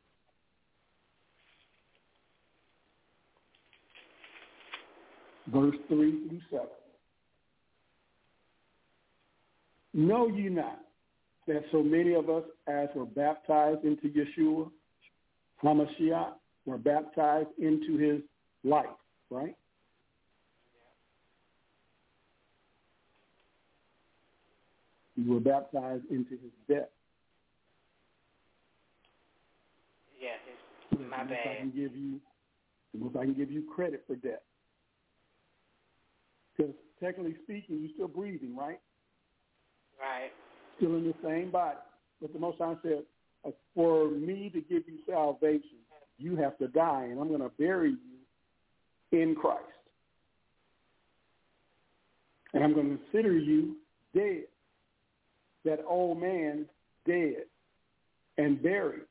Verse 3 through 7. Know ye not that so many of us as were baptized into Yeshua HaMashiach were baptized into his life, right? You were baptized into his death. Yes, it's my bad. I can give you credit for death. Because technically speaking, you're still breathing, right? Right. Still in the same body. But the Most High said, for me to give you salvation, you have to die, and I'm going to bury you in Christ. And I'm going to consider you dead. That old man dead and buried.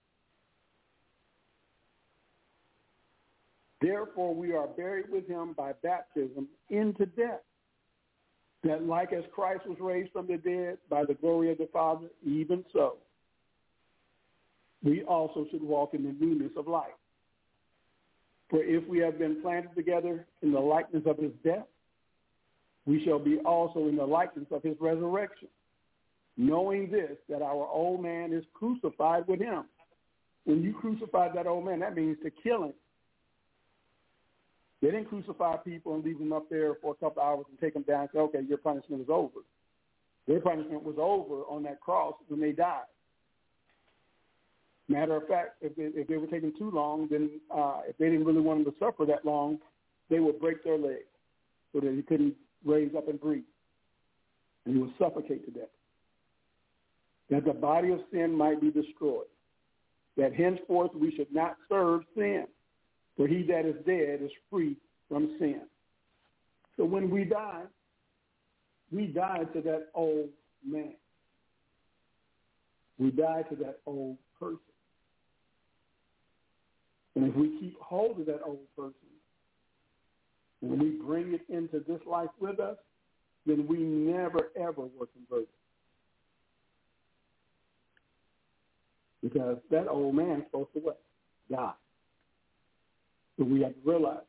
Therefore, we are buried with him by baptism into death, that like as Christ was raised from the dead by the glory of the Father, even so, we also should walk in the newness of life. For if we have been planted together in the likeness of his death, we shall be also in the likeness of his resurrection, knowing this, that our old man is crucified with him. When you crucify that old man, that means to kill him. They didn't crucify people and leave them up there for a couple of hours and take them down and say, okay, your punishment is over. Their punishment was over on that cross when they died. Matter of fact, if they were taking too long, then if they didn't really want them to suffer that long, they would break their legs so that he couldn't raise up and breathe. And he would suffocate to death. That the body of sin might be destroyed. That henceforth we should not serve sin. For he that is dead is free from sin. So when we die to that old man. We die to that old person. And if we keep hold of that old person, and we bring it into this life with us, then we never, ever were converted. Because that old man is supposed to what? Die. So we have to realize,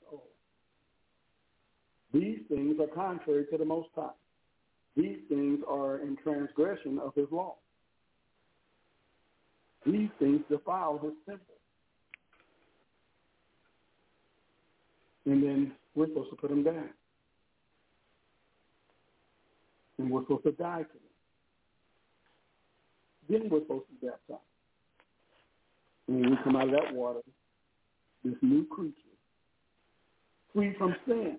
these things are contrary to the Most High. These things are in transgression of his law. These things defile his temple. And then we're supposed to put them down. And we're supposed to die to them. Then we're supposed to be baptized. And when we come out of that water, this new creature, free from sin.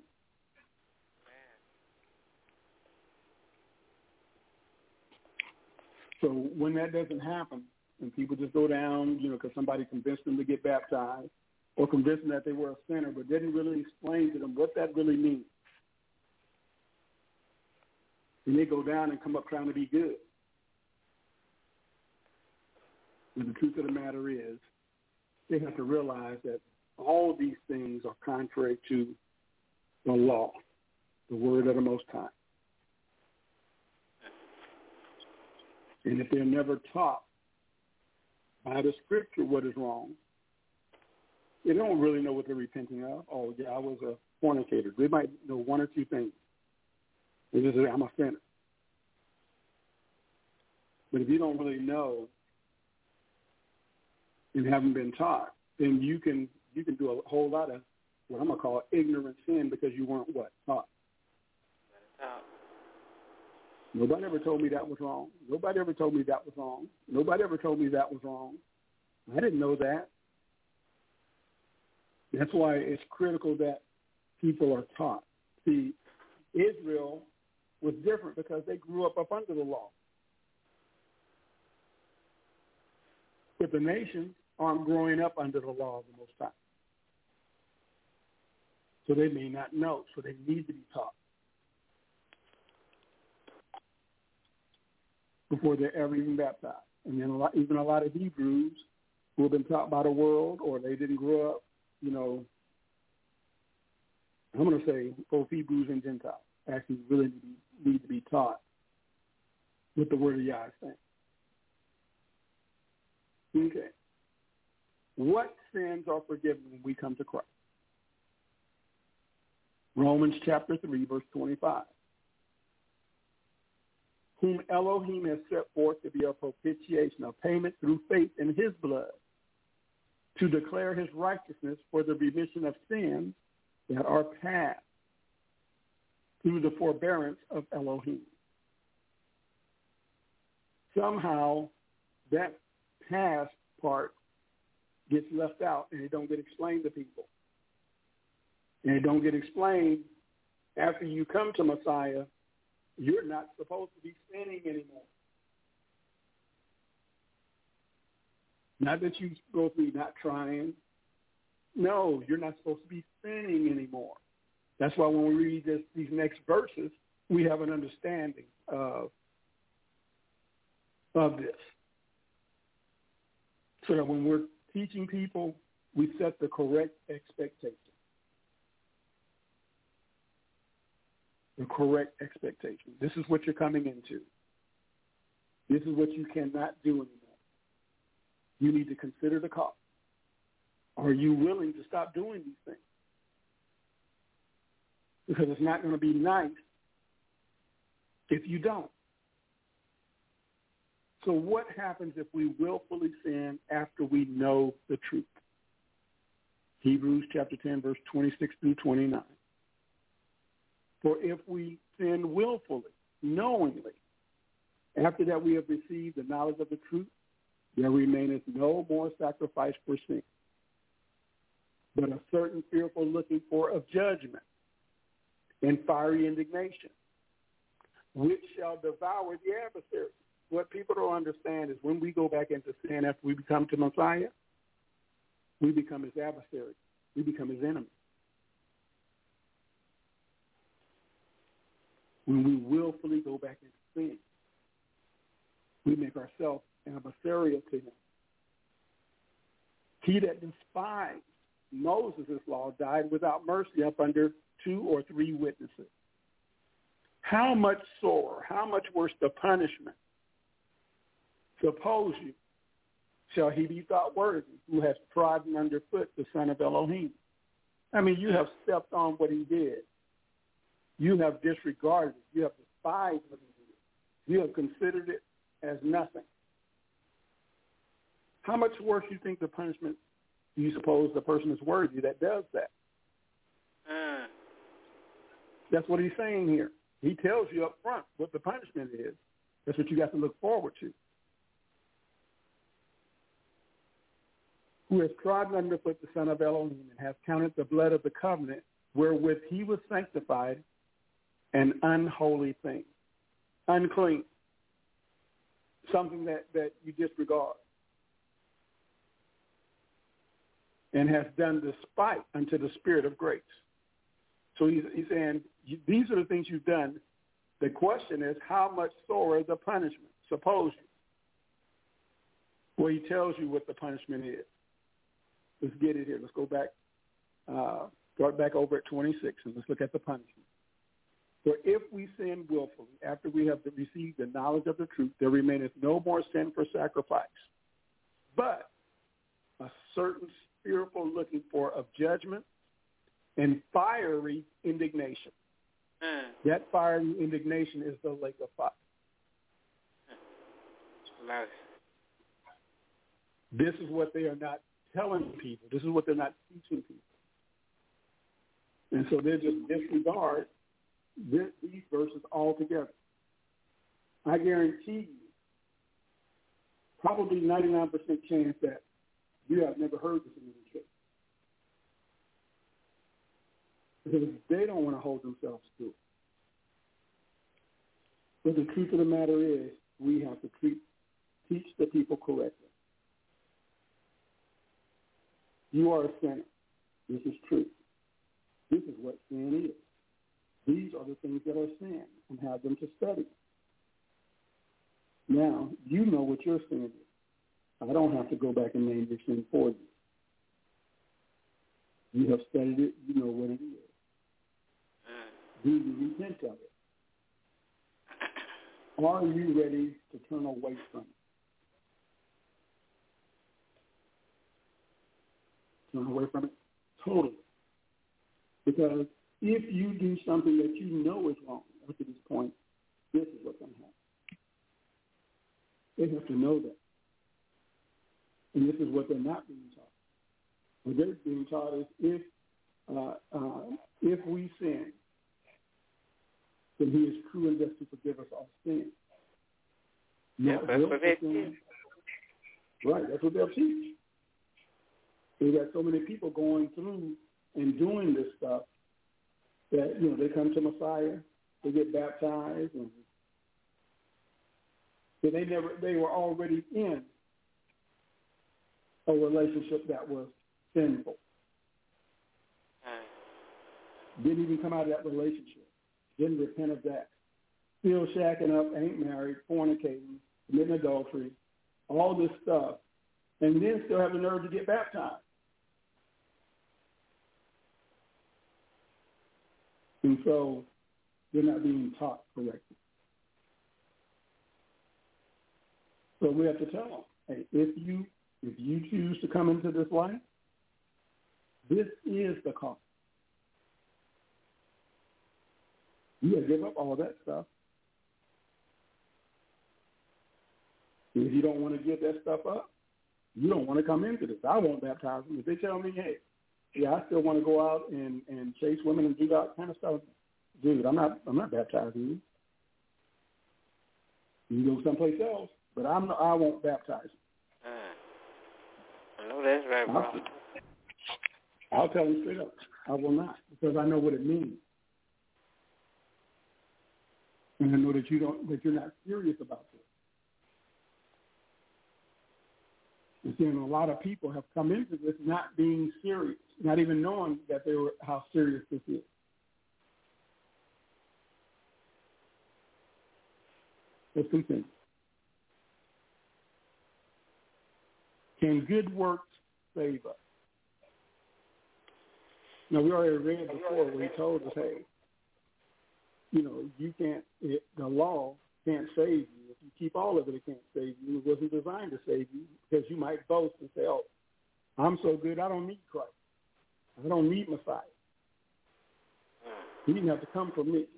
So when that doesn't happen, and people just go down, because somebody convinced them to get baptized, or convinced them that they were a sinner, but didn't really explain to them what that really means. And they go down and come up trying to be good. And the truth of the matter is, they have to realize that all these things are contrary to the law, the word of the Most High. And if they're never taught by the scripture what is wrong, they don't really know what they're repenting of. Oh, yeah, I was a fornicator. They might know one or two things. They just say, I'm a sinner. But if you don't really know and haven't been taught, then you can do a whole lot of what I'm going to call ignorant sin because you weren't what? Taught. Nobody ever told me that was wrong. Nobody ever told me that was wrong. Nobody ever told me that was wrong. I didn't know that. That's why it's critical that people are taught. See, Israel was different because they grew up under the law. But the nations aren't growing up under the law of the Most High. So they may not know, so they need to be taught before they're ever even baptized. And then even a lot of Hebrews who have been taught by the world, or they didn't grow up, I'm going to say both Hebrews and Gentiles actually really need to be taught what the word of Yah is saying. Okay. What sins are forgiven when we come to Christ? Romans chapter 3, verse 25. Whom Elohim has set forth to be a propitiation, a payment through faith in his blood, to declare his righteousness for the remission of sins that are past through the forbearance of Elohim. Somehow that past part gets left out and it don't get explained to people. And it don't get explained after you come to Messiah, you're not supposed to be sinning anymore. Not that you're supposed to be not trying. No, you're not supposed to be sinning anymore. That's why when we read these next verses, we have an understanding of this. So that when we're teaching people, we set the correct expectation. The correct expectation. This is what you're coming into. This is what you cannot do anymore. You need to consider the cost. Are you willing to stop doing these things? Because it's not going to be nice if you don't. So what happens if we willfully sin after we know the truth? Hebrews chapter 10, verse 26 through 29. For if we sin willfully, knowingly, after that we have received the knowledge of the truth, there remaineth no more sacrifice for sin, but a certain fearful looking for of judgment and fiery indignation, which shall devour the adversary. What people don't understand is when we go back into sin after we become to Messiah, we become his adversary. We become his enemy. When we willfully go back into sin, we make ourselves adversarial to him. He that despised Moses' law died without mercy up under 2 or 3 witnesses. How much sore, how much worse the punishment, suppose you, shall he be thought worthy who has trodden underfoot the Son of Elohim? I mean, you have stepped on what he did. You have disregarded it. You have despised what he did. You have considered it as nothing. How much worse do you think the punishment do you suppose the person is worthy that does that? That's what he's saying here. He tells you up front what the punishment is. That's what you got to look forward to. Who has trodden underfoot the Son of Elohim and has counted the blood of the covenant wherewith he was sanctified an unholy thing, unclean, something that you disregard, and has done despite unto the Spirit of grace. So he's saying, these are the things you've done. The question is, how much sorer the punishment? Suppose you. Well, he tells you what the punishment is. Let's get it here. Let's go back, start back over at 26, and let's look at the punishment. For if we sin willfully, after we have received the knowledge of the truth, there remaineth no more sin for sacrifice, but a certain fearful looking for of judgment and fiery indignation. That fiery indignation is the lake of fire. This is what they are not telling people. This is what they're not teaching people. And so they just disregard these verses altogether. I guarantee you, probably 99% chance that you have never heard this in the church. Because they don't want to hold themselves to it. But the truth of the matter is, we have to teach the people correctly. You are a sinner. This is true. This is what sin is. These are the things that are sin, and have them to study. Now, you know what your sin is. I don't have to go back and name your sin for you. You have studied it. You know what it is. Do you repent of it? Are you ready to turn away from it? Turn away from it? Totally. Because if you do something that you know is wrong up to this point, this is what's going to happen. They have to know that. And this is what they're not being taught. What they're being taught is if we sin, then he is true and just to forgive us all sin. Yeah, that's what they teach. Right, that's what they'll teach. We got so many people going through and doing this stuff that, they come to Messiah, they get baptized, and they were already in a relationship that was sinful. Didn't even come out of that relationship. Didn't repent of that. Still shacking up, ain't married, fornicating, committing adultery, all this stuff, and then still have the nerve to get baptized. And so they're not being taught correctly. So we have to tell them, hey, if you choose to come into this life, this is the cost. You got to give up all that stuff. If you don't want to give that stuff up, you don't want to come into this. I won't baptize them. If they tell me, hey, I still want to go out and chase women and do that kind of stuff, dude, I'm not baptizing you. You can go someplace else, but I won't baptize you. I know that's right, bro. I'll tell him straight up. I will not, because I know what it means. And I know that you're not serious about this. And seeing a lot of people have come into this not being serious, not even knowing that how serious this is. Let's continue. Can good works save us? Now, we already read before where he told us, hey, you can't, the law can't save you. If you keep all of it, it can't save you. It wasn't designed to save you, because you might boast and say, oh, I'm so good, I don't need Christ. I don't need Messiah. He didn't have to come for me.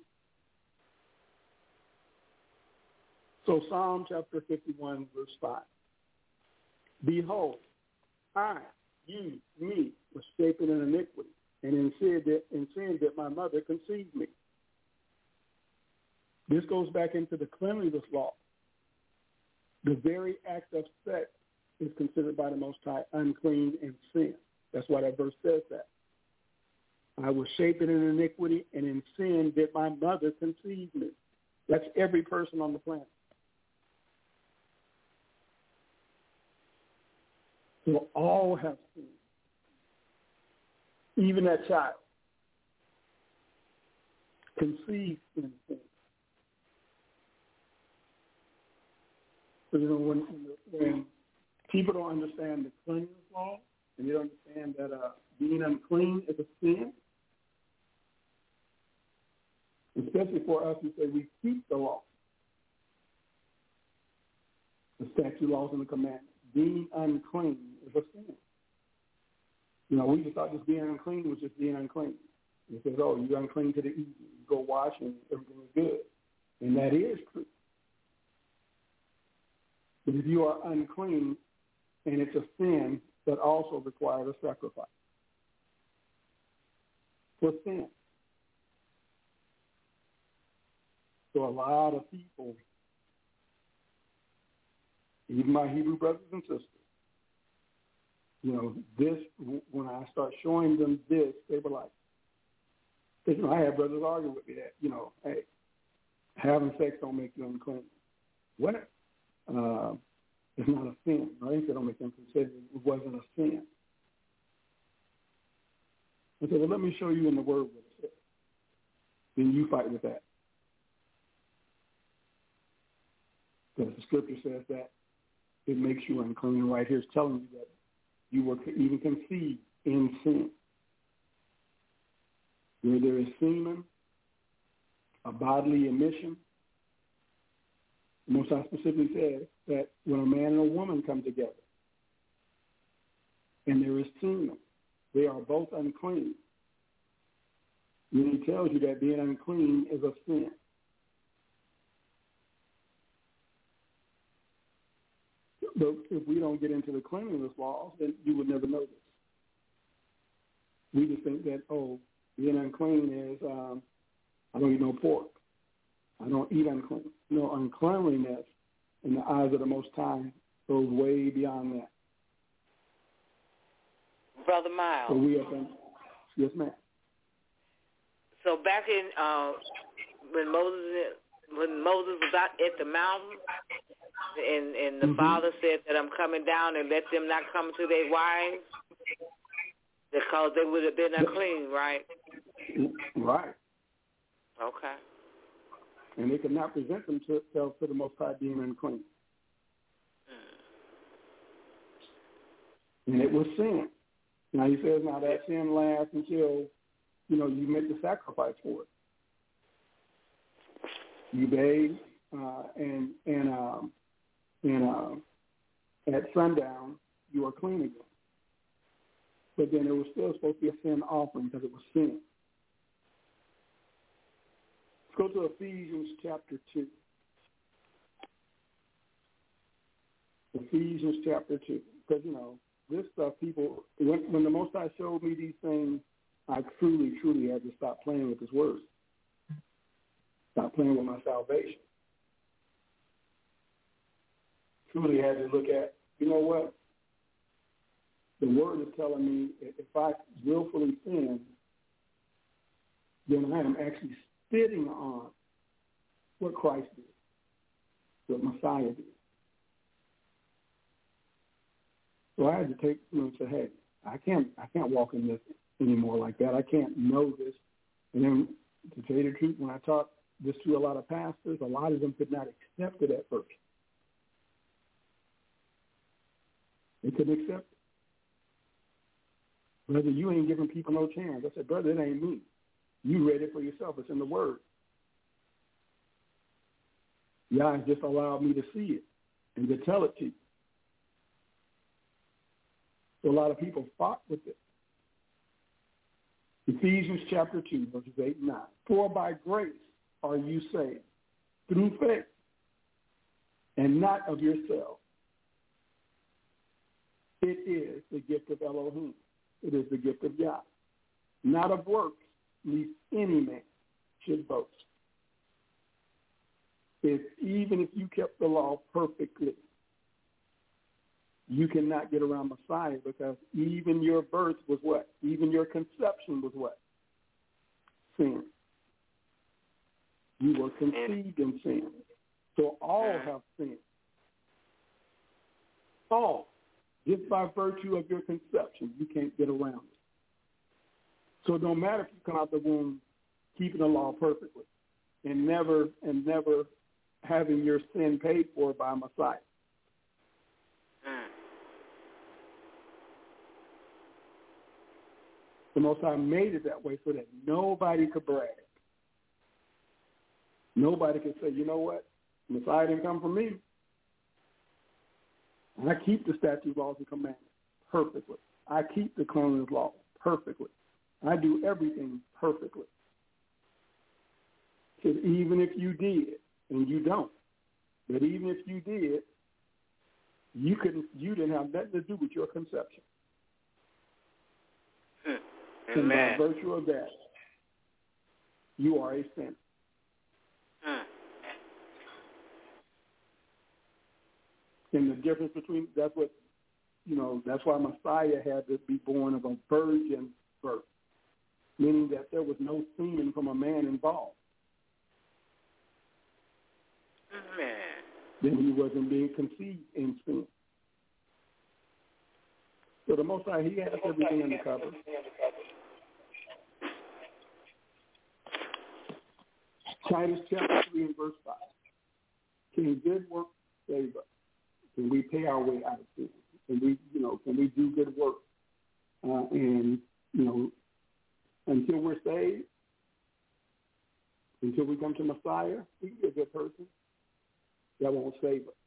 So Psalm chapter 51, verse 5. Behold, I, you, me, was shapen in iniquity, and in sin that my mother conceived me. This goes back into the cleanliness law. The very act of sex is considered by the Most High unclean and sin. That's why that verse says that. I was shapen in iniquity, and in sin did my mother conceive me. That's every person on the planet. So all have sinned. Even that child conceived in sin. So, when people don't understand the cleanliness law, and they don't understand that being unclean is a sin, especially for us who say we keep the law, the statute, laws, and the commandments, being unclean is a sin. We just thought just being unclean was just being unclean. It says, oh, you're unclean to the evening. You go wash and everything is good. And that is true. But if you are unclean, and it's a sin that also requires a sacrifice for sin. So a lot of people, even my Hebrew brothers and sisters, this, when I start showing them this, they were like, because, I had brothers argue with me that, hey, having sex don't make you unclean. What? It's not a sin. I think they don't make them consider it wasn't a sin. I said, well, let me show you in the Word what it says. Then you fight with that. Because the Scripture says that it makes you unclean. Right here, it's telling you that you were even conceived in sin. Where there is semen, a bodily emission. The Most High specifically says that when a man and a woman come together and there is semen, they are both unclean. And he tells you that being unclean is a sin. But if we don't get into the cleanliness laws, then you would never know this. We just think that, being unclean is I don't eat no pork. I don't eat unclean. No, uncleanliness in the eyes of the Most High goes way beyond that. Brother Miles. So we have been, yes, ma'am. So back in when Moses was out at the mountain, and the Father said that I'm coming down and let them not come to their wives, because they would have been unclean, right? Right. Okay. And they could not present themselves to the Most High being unclean. And it was sin. Now he says, now that sin lasts until, you make the sacrifice for it. You bathe, and at sundown, you are clean again. But then it was still supposed to be a sin offering because it was sin. Let's go to Ephesians chapter 2. Ephesians chapter 2. Because, this stuff, people, when the Most High showed me these things, I truly, truly had to stop playing with His word. Stop playing with my salvation. Truly had to look at, you know what? The word is telling me if I willfully sin, then I am actually spitting on what Christ did, what Messiah did. So I had to take, and say, hey, I can't walk in this anymore like that. I can't know this. And then, to tell you the truth, when I taught this to a lot of pastors, a lot of them could not accept it at first. They couldn't accept it. Brother, you ain't giving people no chance. I said, brother, it ain't me. You read it for yourself. It's in the Word. God just allowed me to see it and to tell it to you. So a lot of people fought with it. Ephesians chapter 2, verses 8 and 9. For by grace are you saved, through faith, and not of yourself. It is the gift of Elohim. It is the gift of God. Not of works, lest any man should boast. Even if you kept the law perfectly, you cannot get around Messiah, because even your birth was what? Even your conception was what? Sin. You were conceived in sin. So all have sinned. All. Just by virtue of your conception, you can't get around it. So it don't matter if you come out the womb keeping the law perfectly and never having your sin paid for by Messiah. The Most High made it that way so that nobody could brag. Nobody could say, you know what? Messiah didn't come from me. And I keep the statutes, laws, and commandments perfectly. I keep the cleanliness law perfectly. I do everything perfectly. Because even if you did, and you don't, but even if you did, you didn't have nothing to do with your conception. And by virtue of that, you are a sinner. And the difference between, that's why Messiah had to be born of a virgin birth, meaning that there was no sin from a man involved. Then he wasn't being conceived in sin. So the Most High, he has everything in the cover. Titus chapter 3 and verse 5. Can good work save us? Can we pay our way out of sin? Can we do good work? Until we're saved, until we come to Messiah, we can be a good person. That won't save us.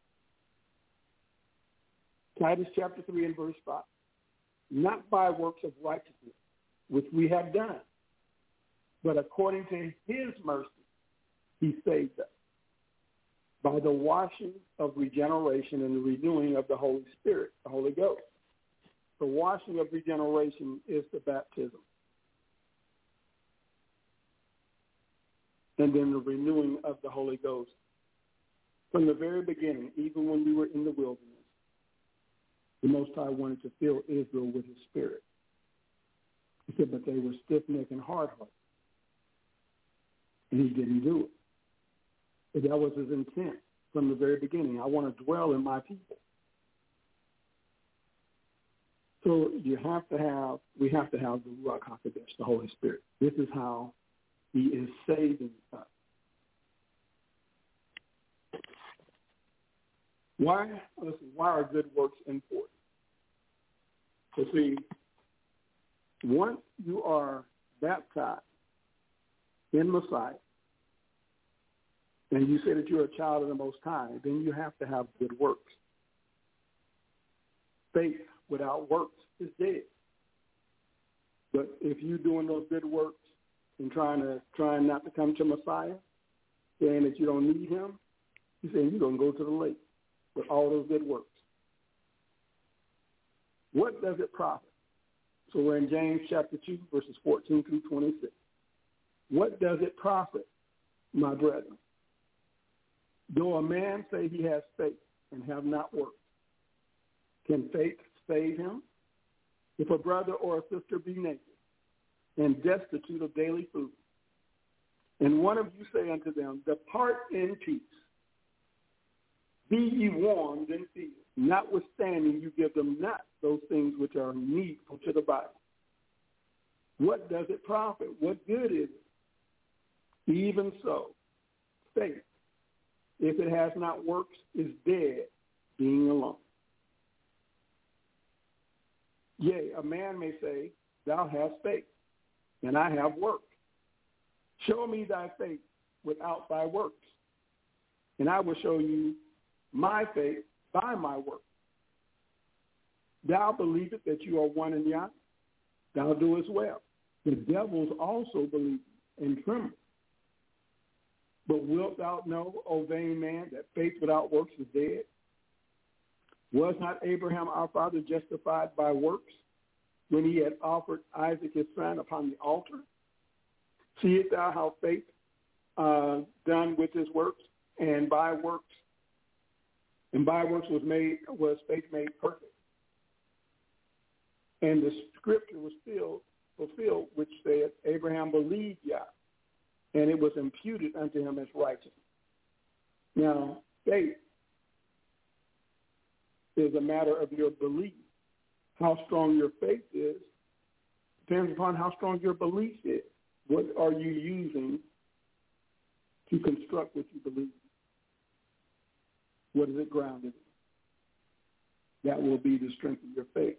Titus chapter 3 and verse 5. Not by works of righteousness, which we have done, but according to his mercy, he saved us by the washing of regeneration and the renewing of the Holy Spirit, the Holy Ghost. The washing of regeneration is the baptism. And then the renewing of the Holy Ghost. From the very beginning, even when we were in the wilderness, the Most High wanted to fill Israel with his Spirit. He said, but they were stiff-necked and hard-hearted. And he didn't do it. But that was his intent from the very beginning. I want to dwell in my people. So we have to have the Ruach HaKodesh, the Holy Spirit. This is how he is saving us. Why are good works important? So see, once you are baptized in Messiah, and you say that you're a child of the Most High, then you have to have good works. Faith without works is dead. But if you're doing those good works and trying not to come to Messiah, saying that you don't need him, you're saying you're going to go to the lake with all those good works. What does it profit? So we're in James chapter 2, verses 14 through 26. What does it profit, my brethren? Though a man say he has faith and have not works, Can faith save him? If a brother or a sister be naked and destitute of daily food, and one of you say unto them, depart in peace, be ye warmed and filled, notwithstanding you give them not those things which are needful to the body, what does it profit? What good is it? Even so, faith, if it has not works, is dead, being alone. Yea, a man may say, thou hast faith, and I have works. Show me thy faith without thy works, and I will show you my faith by my works. Thou believest that you are one in Yah, thou doest well. The devils also believe and tremble. But wilt thou know, O vain man, that faith without works is dead? Was not Abraham our father justified by works when he had offered Isaac his son upon the altar? Seest thou how faith done with his works, and by works was faith made perfect. And the scripture was fulfilled, which said, Abraham believed Yah, and it was imputed unto him as righteousness. Now, faith is a matter of your belief. How strong your faith is depends upon how strong your belief is. What are you using to construct what you believe? What is it grounded in? That will be the strength of your faith.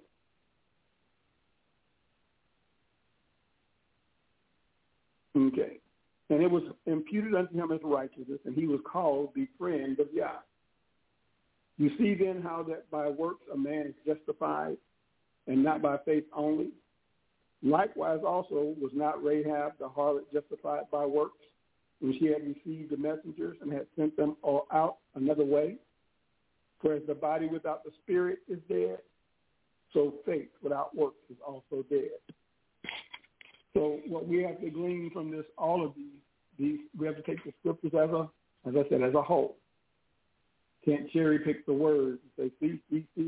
Okay. And it was imputed unto him as righteousness, and he was called the friend of Yah. You see then how that by works a man is justified, and not by faith only? Likewise also was not Rahab the harlot justified by works, when she had received the messengers and had sent them all out another way? For as the body without the spirit is dead, so faith without works is also dead. So what we have to glean from this, all of these, we have to take the scriptures as I said, as a whole. Can't cherry pick the words and say, see.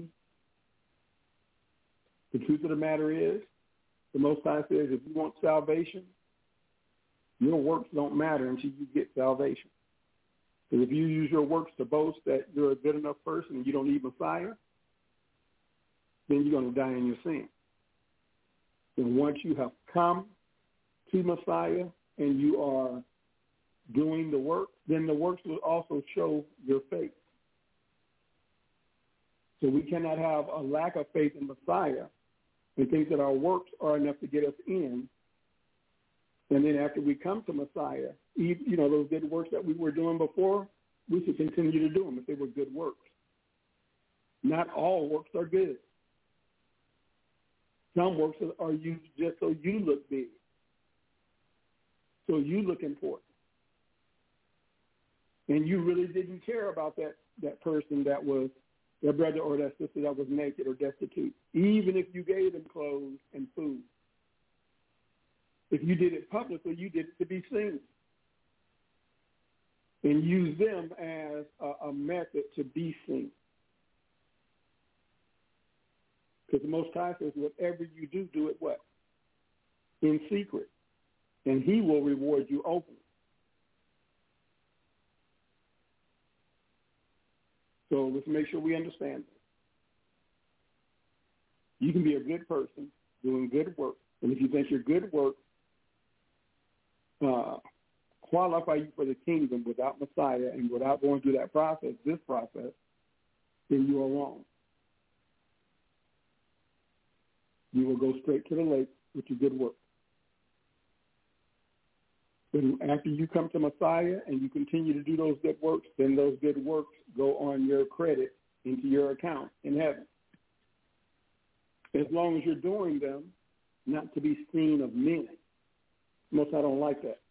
The truth of the matter is, the Most High says, if you want salvation, your works don't matter until you get salvation. Because if you use your works to boast that you're a good enough person and you don't need Messiah, then you're going to die in your sin. And once you have come to Messiah and you are doing the work, then the works will also show your faith. So we cannot have a lack of faith in Messiah and think that our works are enough to get us in. And then after we come to Messiah, those good works that we were doing before, we should continue to do them if they were good works. Not all works are good. Some works are used just so you look big, so you look important. And you really didn't care about that person that was their brother or that sister that was naked or destitute, even if you gave them clothes and food. If you did it publicly, you did it to be seen. And use them as a method to be seen. Because the Most High says, whatever you do, do it what? In secret. And he will reward you openly. So let's make sure we understand this. You can be a good person doing good work. And if you think your good work qualify you for the kingdom without Messiah and without going through this process, then you are wrong. You will go straight to the lake with your good work. But after you come to Messiah and you continue to do those good works, then those good works go on your credit into your account in heaven. As long as you're doing them, not to be seen of men. Most I don't like that.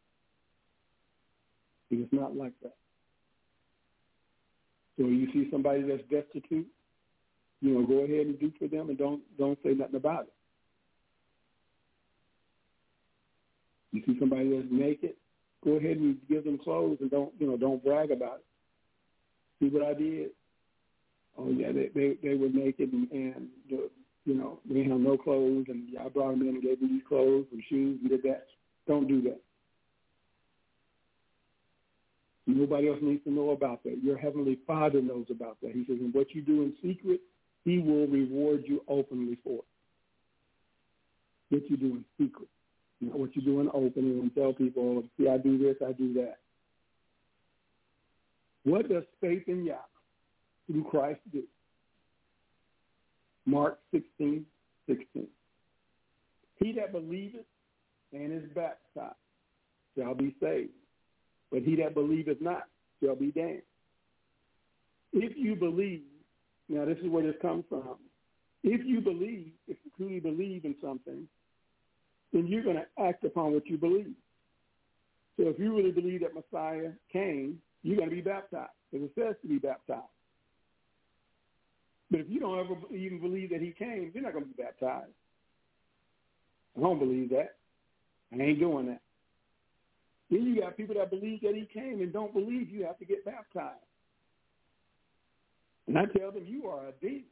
He does not like that. So you see somebody that's destitute, go ahead and do for them and don't say nothing about it. You see somebody that's naked, go ahead and give them clothes and don't brag about it. See what I did? Oh, yeah, they were naked and they have no clothes, and I brought them in and gave them these clothes and shoes and did that. Don't do that. Nobody else needs to know about that. Your Heavenly Father knows about that. He says, and what you do in secret, He will reward you openly for it. What you do in secret. Not what you do in open and tell people, see, I do this, I do that. What does faith in Yahweh through Christ do? Mark 16:16. He that believeth and is baptized shall be saved, but he that believeth not shall be damned. If you believe, now this is where this comes from. If you truly believe in something, then you're going to act upon what you believe. So if you really believe that Messiah came, you're going to be baptized, because it says to be baptized. But if you don't ever even believe that He came, you're not going to be baptized. I don't believe that. I ain't doing that. Then you got people that believe that He came and don't believe you have to get baptized. And I tell them, you are a demon.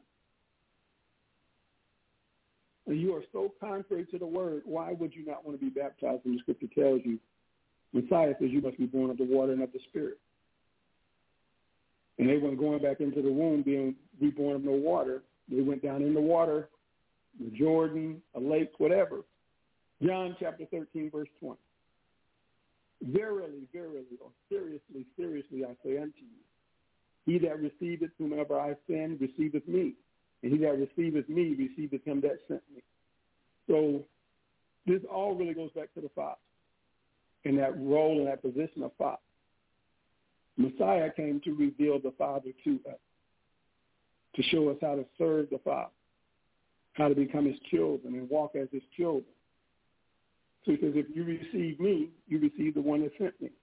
And you are so contrary to the word. Why would you not want to be baptized when the Scripture tells you? Messiah says you must be born of the water and of the Spirit. And they weren't going back into the womb being reborn of no water. They went down in the water, the Jordan, a lake, whatever. John chapter 13, verse 20. Verily, verily, or seriously, seriously, I say unto you, he that receiveth whomever I send receiveth me, and he that receiveth me receiveth him that sent me. So this all really goes back to the Father and that role and that position of Father. Messiah came to reveal the Father to us, to show us how to serve the Father, how to become His children and walk as His children. So He says, if you receive me, you receive the one that sent me.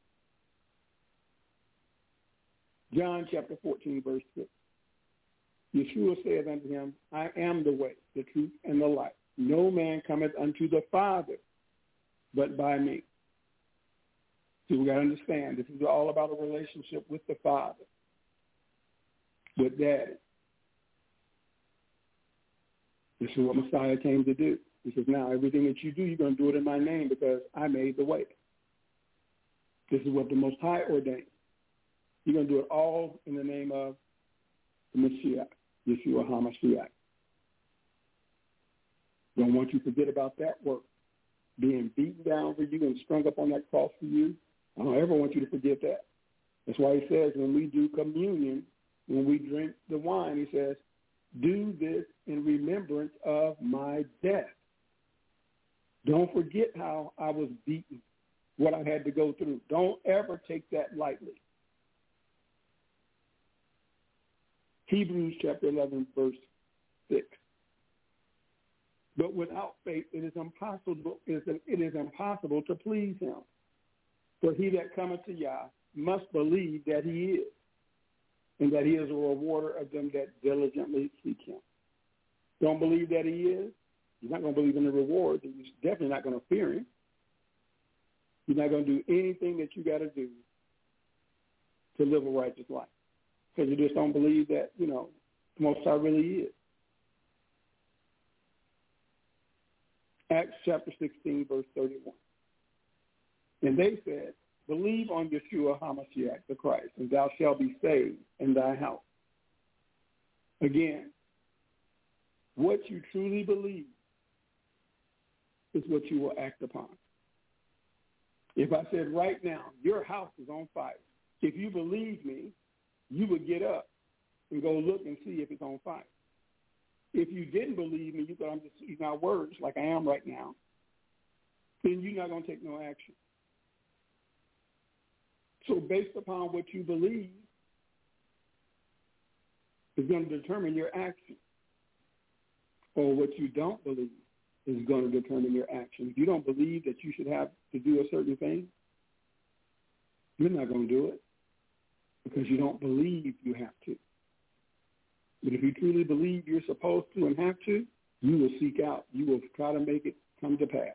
John chapter 14, verse 6. Yeshua saith unto him, I am the way, the truth, and the life. No man cometh unto the Father but by me. See, we got to understand, this is all about a relationship with the Father, with Daddy. This is what Messiah came to do. He says, now everything that you do, you're going to do it in my name because I made the way. This is what the Most High ordained. You're going to do it all in the name of the Mashiach, Yeshua HaMashiach. Don't want you to forget about that work. Being beaten down for you and strung up on that cross for you. I don't ever want you to forget that. That's why He says when we do communion, when we drink the wine, He says, do this in remembrance of my death. Don't forget how I was beaten, what I had to go through. Don't ever take that lightly. Hebrews chapter 11, verse 6. But without faith, it is impossible to please Him. For he that cometh to Yah must believe that He is, and that He is a rewarder of them that diligently seek Him. Don't believe that He is, you're not going to believe in the reward, and you're definitely not going to fear Him. You're not going to do anything that you got to do to live a righteous life. Because you just don't believe that, the Most High really is. Acts chapter 16, verse 31. And they said, believe on Yeshua HaMashiach, the Christ, and thou shalt be saved in thy house. Again, what you truly believe is what you will act upon. If I said right now, your house is on fire, if you believe me, you would get up and go look and see if it's on fire. If you didn't believe me, you thought I'm just speaking out words like I am right now, then you're not going to take no action. So based upon what you believe is going to determine your action. Or what you don't believe is going to determine your action. If you don't believe that you should have to do a certain thing, you're not going to do it because you don't believe you have to. But if you truly believe you're supposed to and have to, you will seek out. You will try to make it come to pass.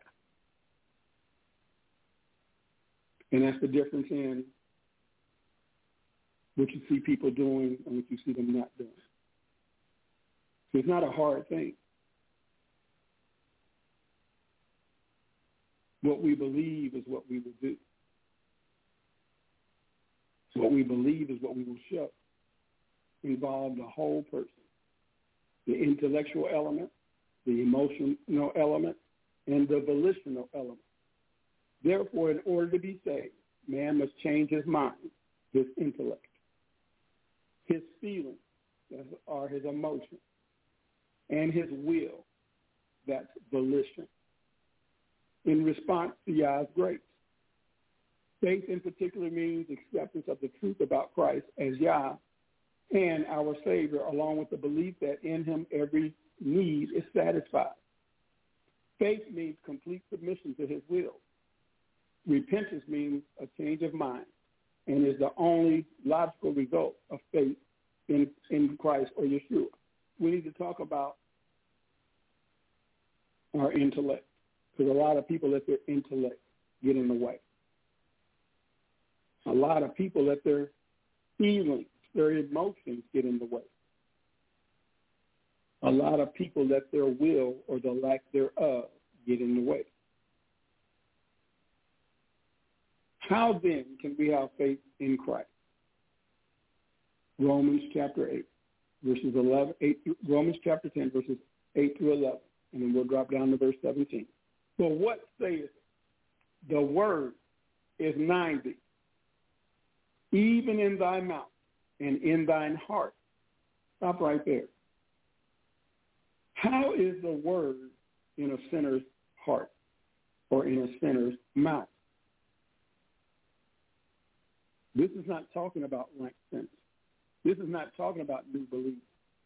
And that's the difference in what you see people doing and what you see them not doing. It's not a hard thing. What we believe is what we will do. What we believe is what we will show. Involve the whole person, the intellectual element, the emotional element, and the volitional element. Therefore, in order to be saved, man must change his mind, his intellect, his feelings, that are his emotions, and his will, that's volition, in response to Yah's grace. Faith in particular means acceptance of the truth about Christ as Yah and our Savior, along with the belief that in him every need is satisfied. Faith means complete submission to his will. Repentance means a change of mind and is the only logical result of faith in Christ or Yeshua. We need to talk about our intellect, because a lot of people let their intellect get in the way. A lot of people let their feelings, their emotions get in the way. A lot of people let their will or the lack thereof get in the way. How then can we have faith in Christ? Romans chapter 8, verses 11, 8, Romans chapter 10, verses 8 through 11, and then we'll drop down to verse 17. For what saith the word is nigh thee, even in thy mouth and in thine heart. Stop right there. How is the word in a sinner's heart or in a sinner's mouth? This is not talking about rank sinners. This is not talking about new believers.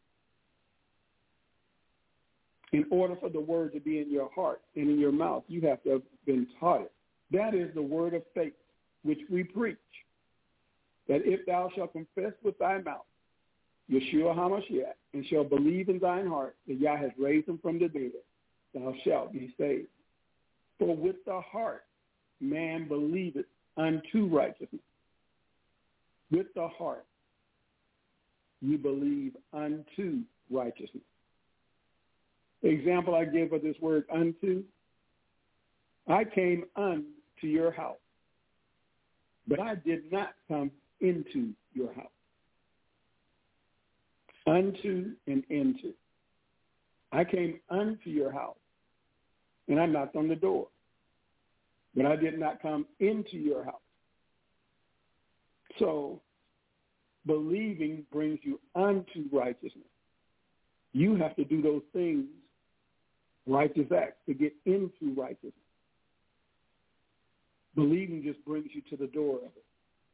In order for the word to be in your heart and in your mouth, you have to have been taught it. That is the word of faith, which we preach, that if thou shalt confess with thy mouth Yeshua HaMashiach, and shall believe in thine heart that Yah has raised him from the dead, thou shalt be saved. For with the heart man believeth unto righteousness. With the heart you believe unto righteousness. The example I give of this word unto, I came unto your house, but I did not come into your house. Unto and into. I came unto your house, and I knocked on the door, but I did not come into your house. So, believing brings you unto righteousness. You have to do those things, righteous acts, to get into righteousness. Believing just brings you to the door of it.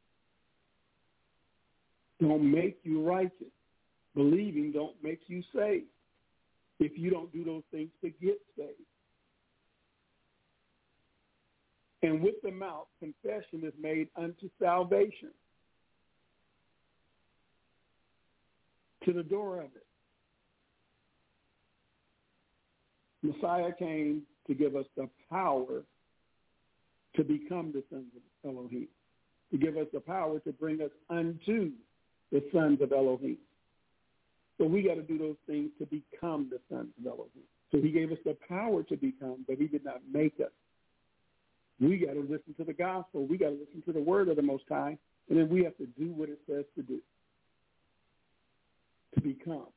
Don't make you righteous. Believing don't make you saved if you don't do those things to get saved. And with the mouth, confession is made unto salvation. To the door of it. Messiah came to give us the power to become the sons of Elohim, to give us the power to bring us unto the sons of Elohim. So we got to do those things to become the sons of Elohim. So he gave us the power to become, but he did not make us. We got to listen to the gospel. We got to listen to the word of the Most High, and then we have to do what it says to do, to become.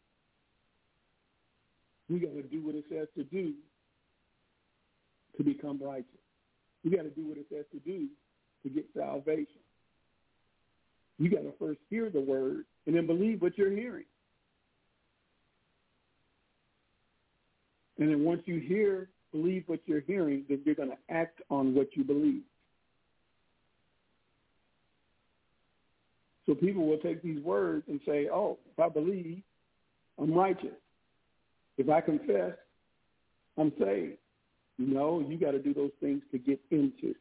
We got to do what it says to do to become righteous. We got to do what it says to do to get salvation. You got to first hear the word and then believe what you're hearing. And then once you believe what you're hearing, then you're going to act on what you believe. So people will take these words and say, oh, if I believe, I'm righteous. If I confess, I'm saved. No, you got to do those things to get into.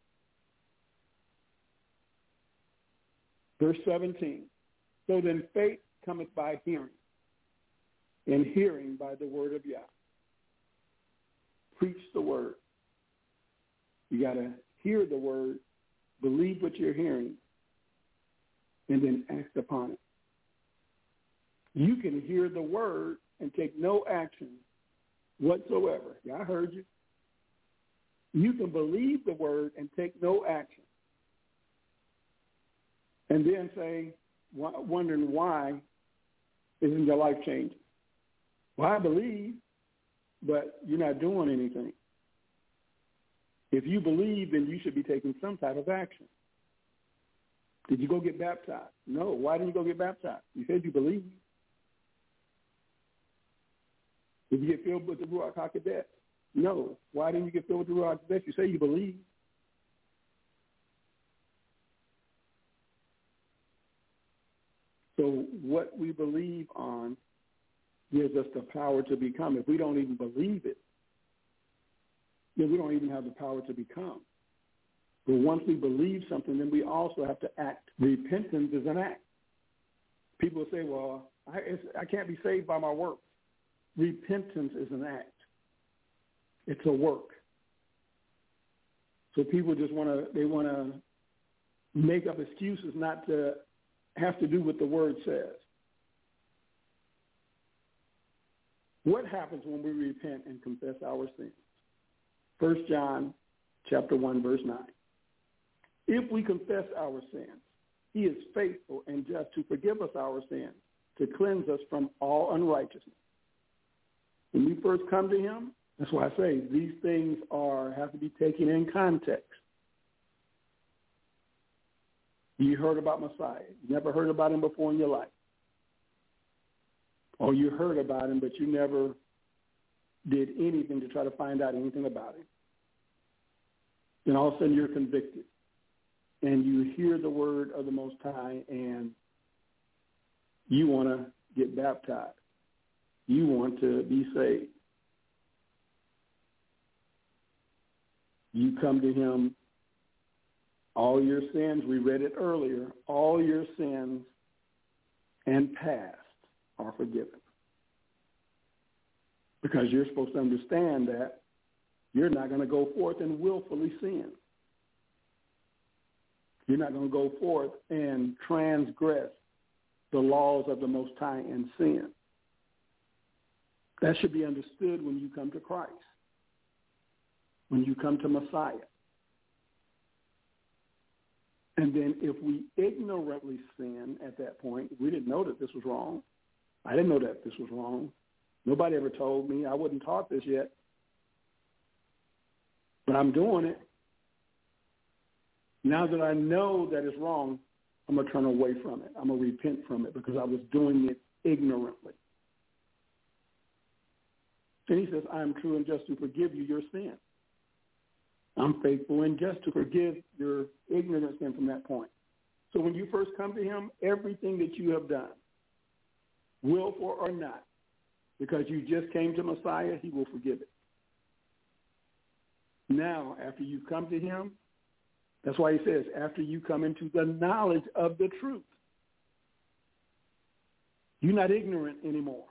Verse 17. So then faith cometh by hearing, and hearing by the word of Yah. Preach the word. You got to hear the word, believe what you're hearing, and then act upon it. You can hear the word and take no action whatsoever. Yeah, I heard you. You can believe the word and take no action. And then say, wondering why isn't your life changing? Well, I believe, but you're not doing anything. If you believe, then you should be taking some type of action. Did you go get baptized? No. Why didn't you go get baptized? You said you believe. Did you get filled with the Ruach HaKodesh? No. Why didn't you get filled with the Ruach HaKodesh? You say you believe. So what we believe on gives us the power to become. If we don't even believe it, then we don't even have the power to become. But once we believe something, then we also have to act. Repentance is an act. People say, well, I can't be saved by my works. Repentance is an act. It's a work. So people just want to make up excuses not to have to do what the word says. What happens when we repent and confess our sins? 1 John chapter 1, verse 9. If we confess our sins, he is faithful and just to forgive us our sins, to cleanse us from all unrighteousness. When we first come to him, that's why I say these things have to be taken in context. You heard about Messiah. You never heard about him before in your life. Or you heard about him, but you never did anything to try to find out anything about him. Then all of a sudden you're convicted. And you hear the word of the Most High, and you want to get baptized. You want to be saved. You come to him, all your sins, we read it earlier, all your sins and past are forgiven. Because you're supposed to understand that you're not going to go forth and willfully sin. You're not going to go forth and transgress the laws of the Most High and sin. That should be understood when you come to Christ, when you come to Messiah. And then if we ignorantly sin at that point, we didn't know that this was wrong. I didn't know that this was wrong. Nobody ever told me. I wasn't taught this yet. But I'm doing it. Now that I know that it's wrong, I'm going to turn away from it. I'm going to repent from it because I was doing it ignorantly. And he says, I am true and just to forgive you your sin. I'm faithful and just to forgive your ignorant sin from that point. So when you first come to him, everything that you have done, willful or not, because you just came to Messiah, he will forgive it. Now, after you come to him, that's why he says, after you come into the knowledge of the truth, you're not ignorant anymore.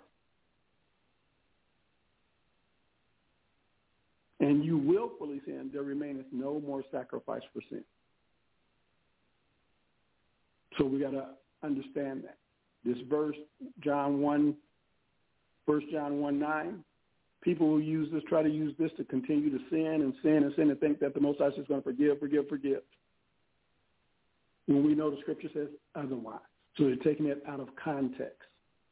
And you willfully sin, there remaineth no more sacrifice for sin. So we got to understand that. This verse, 1 John 1:9, people who try to use this to continue to sin and think that the Most High is just going to forgive. When we know the Scripture says otherwise. So they're taking it out of context.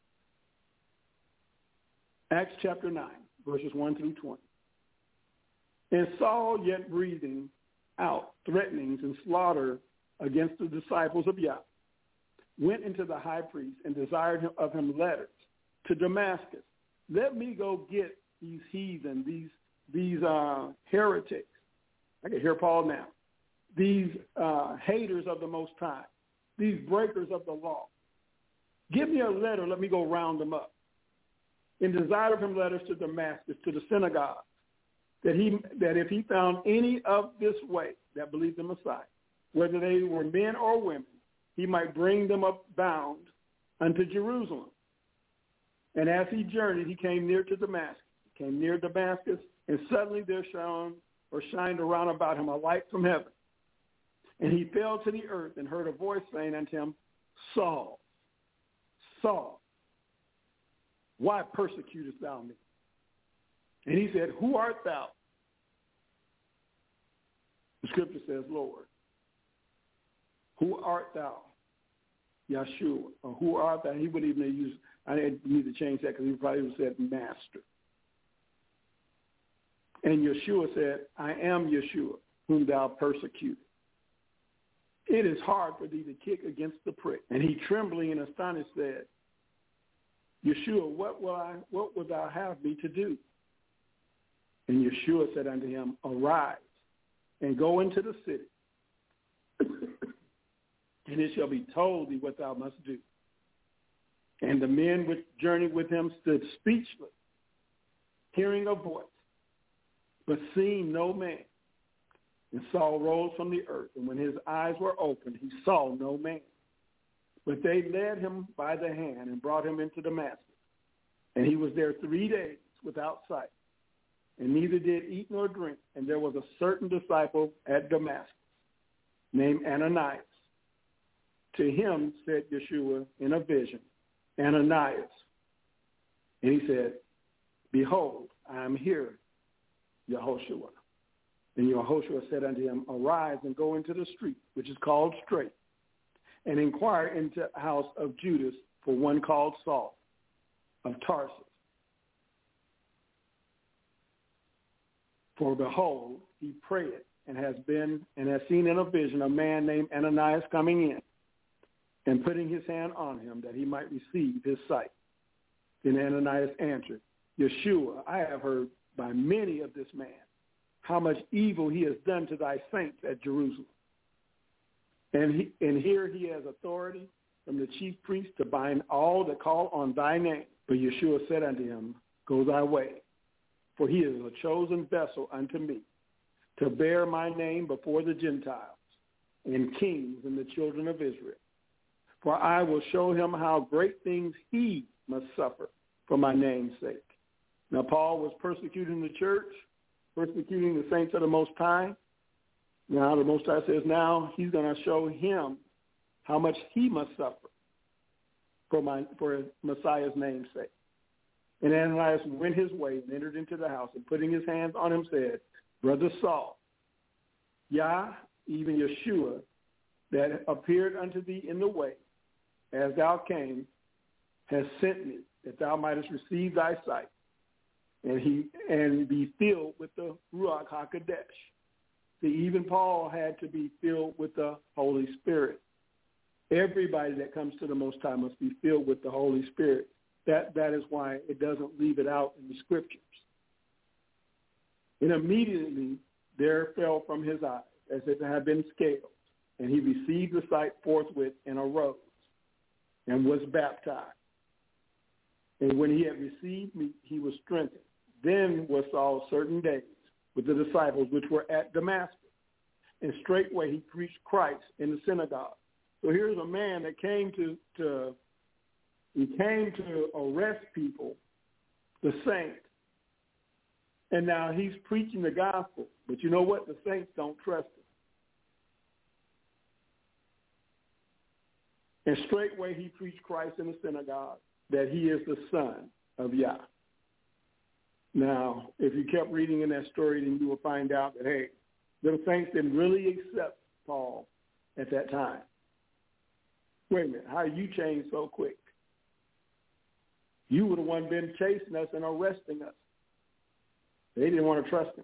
Acts chapter 9, verses 1 through 20. And Saul, yet breathing out threatenings and slaughter against the disciples of Yahweh, went into the high priest and desired of him letters to Damascus. Let me go get these heathen, these heretics. I can hear Paul now. These haters of the Most High, these breakers of the law. Give me a letter. Let me go round them up. And desired of him letters to Damascus, to the synagogue, that if he found any of this way that believed the Messiah, whether they were men or women, he might bring them up bound unto Jerusalem. And as he journeyed, he came near to Damascus. He came near Damascus, and suddenly there shined around about him a light from heaven. And he fell to the earth and heard a voice saying unto him, Saul, Saul, why persecutest thou me? And he said, who art thou? The scripture says, Lord. Who art thou? Yeshua. Or who art thou? He wouldn't even use, I didn't need to change that because he probably would have said master. And Yeshua said, I am Yeshua, whom thou persecutest. It is hard for thee to kick against the prick. And he, trembling and astonished, said, Yeshua, what wilt thou have me to do? And Yeshua said unto him, arise and go into the city, and it shall be told thee what thou must do. And the men which journeyed with him stood speechless, hearing a voice, but seeing no man. And Saul rose from the earth, and when his eyes were opened, he saw no man. But they led him by the hand and brought him into Damascus. And he was there 3 days without sight, and neither did eat nor drink. And there was a certain disciple at Damascus named Ananias. To him said Yeshua in a vision, Ananias. And he said, behold, I am here, Yehoshua. And Yehoshua said unto him, arise and go into the street, which is called Straight, and inquire into the house of Judas for one called Saul of Tarsus. For behold, he prayed and has seen in a vision a man named Ananias coming in and putting his hand on him that he might receive his sight. Then Ananias answered, Yeshua, I have heard by many of this man how much evil he has done to thy saints at Jerusalem. And here he has authority from the chief priest to bind all that call on thy name. But Yeshua said unto him, go thy way, for he is a chosen vessel unto me, to bear my name before the Gentiles and kings and the children of Israel. For I will show him how great things he must suffer for my name's sake. Now Paul was persecuting the church, persecuting the saints of the Most High. Now the Most High says now he's going to show him how much he must suffer for Messiah's name's sake. And Ananias went his way and entered into the house, and putting his hands on him said, Brother Saul, Yah, even Yeshua, that appeared unto thee in the way, as thou came, has sent me, that thou mightest receive thy sight, and be filled with the Ruach HaKodesh. See, even Paul had to be filled with the Holy Spirit. Everybody that comes to the Most High must be filled with the Holy Spirit. That is why it doesn't leave it out in the Scriptures. And immediately there fell from his eyes as if it had been scales, and he received the sight forthwith and arose and was baptized. And when he had received meat, he was strengthened. Then was Saul certain days with the disciples which were at Damascus, and straightway he preached Christ in the synagogue. So here's a man that came to arrest people, the saints, and now he's preaching the gospel. But you know what? The saints don't trust him. And straightway he preached Christ in the synagogue, that he is the Son of Yah. Now, if you kept reading in that story, then you will find out that, hey, the saints didn't really accept Paul at that time. Wait a minute, how you changed so quick? You were the one been chasing us and arresting us. They didn't want to trust him.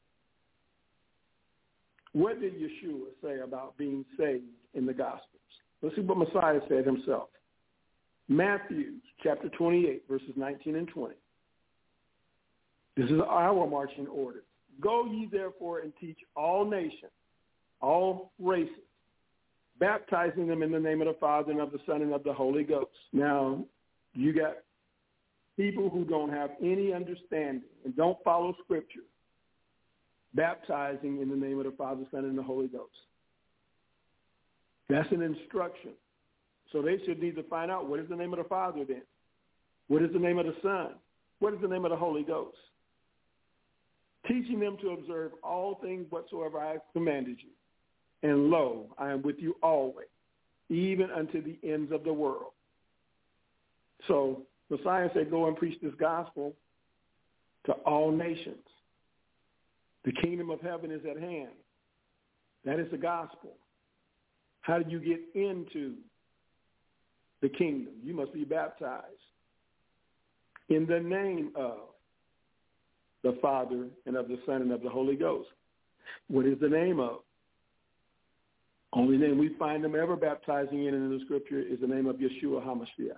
What did Yeshua say about being saved in the Gospels? Let's see what Messiah said himself. Matthew chapter 28, verses 19 and 20. This is our marching order. Go ye therefore and teach all nations, all races, baptizing them in the name of the Father and of the Son and of the Holy Ghost. Now, you got people who don't have any understanding and don't follow Scripture, baptizing in the name of the Father, Son, and the Holy Ghost. That's an instruction. So they should need to find out, what is the name of the Father then? What is the name of the Son? What is the name of the Holy Ghost? Teaching them to observe all things whatsoever I have commanded you. And lo, I am with you always, even unto the ends of the world. So Messiah said, go and preach this gospel to all nations. The kingdom of heaven is at hand. That is the gospel. How do you get into the kingdom? You must be baptized in the name of the Father and of the Son and of the Holy Ghost. What is the name of? Only name we find them ever baptizing in the Scripture is the name of Yeshua HaMashiach.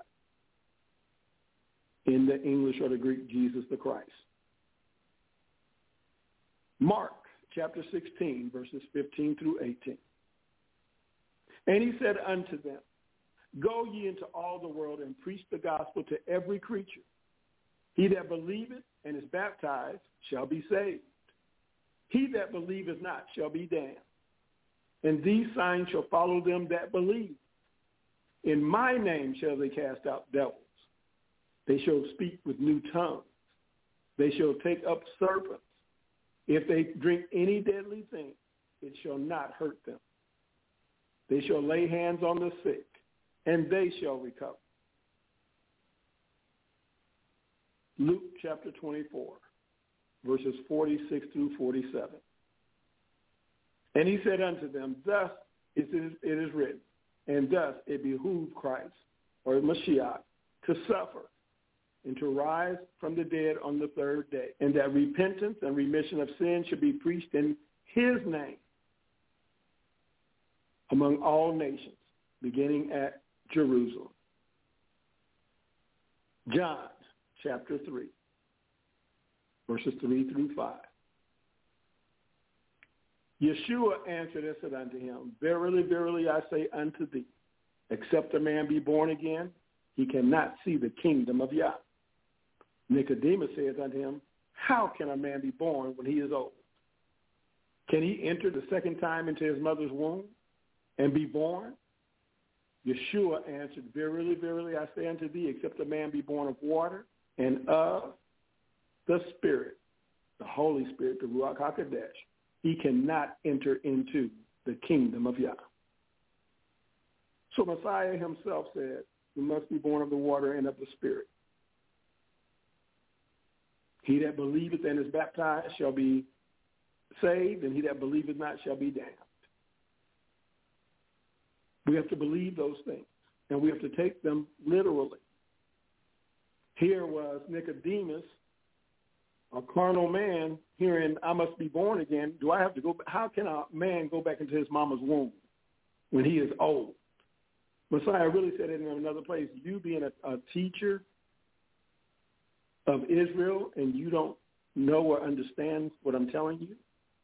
In the English or the Greek, Jesus the Christ. Mark chapter 16, verses 15 through 18. And he said unto them, go ye into all the world and preach the gospel to every creature. He that believeth and is baptized shall be saved. He that believeth not shall be damned. And these signs shall follow them that believe. In my name shall they cast out devils. They shall speak with new tongues. They shall take up serpents. If they drink any deadly thing, it shall not hurt them. They shall lay hands on the sick, and they shall recover. Luke chapter 24, verses 46 through 47. And he said unto them, thus it is written, and thus it behooved Christ, or Mashiach, to suffer and to rise from the dead on the third day, and that repentance and remission of sin should be preached in his name among all nations, beginning at Jerusalem. John chapter 3, verses 3 through 5. Yeshua answered and said unto him, verily, verily, I say unto thee, except a man be born again, he cannot see the kingdom of Yah. Nicodemus saith unto him, how can a man be born when he is old? Can he enter the second time into his mother's womb and be born? Yeshua answered, verily, verily, I say unto thee, except a man be born of water and of the Spirit, the Holy Spirit, the Ruach HaKodesh, he cannot enter into the kingdom of Yah. So Messiah himself said, you must be born of the water and of the Spirit. He that believeth and is baptized shall be saved, and he that believeth not shall be damned. We have to believe those things, and we have to take them literally. Here was Nicodemus, a carnal man, hearing, I must be born again. Do I have to go? How can a man go back into his mama's womb when he is old? Messiah really said it in another place. You being a teacher of Israel and you don't know or understand what I'm telling you?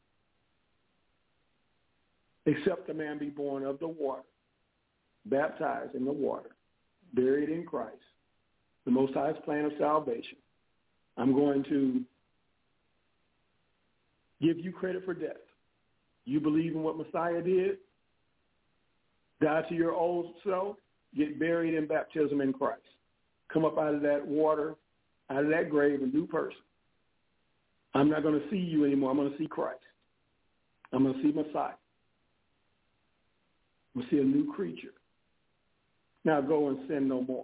Except a man be born of the water, baptized in the water, buried in Christ, the Most High's plan of salvation. I'm going to give you credit for death. You believe in what Messiah did, die to your old self, get buried in baptism in Christ. Come up out of that water, out of that grave, a new person. I'm not going to see you anymore. I'm going to see Christ. I'm going to see Messiah. I'm going to see a new creature. Now go and sin no more.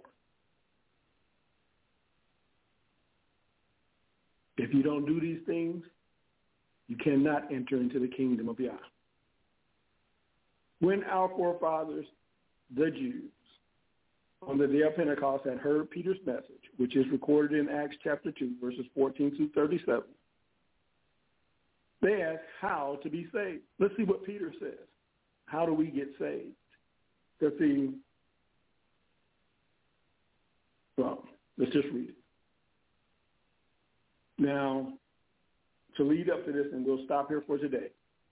If you don't do these things, you cannot enter into the kingdom of Yah. When our forefathers, the Jews, on the day of Pentecost had heard Peter's message, which is recorded in Acts chapter 2, verses 14 through 37, they asked how to be saved. Let's see what Peter says. How do we get saved? Let's see. Well, let's just read it. Now, to lead up to this, and we'll stop here for today.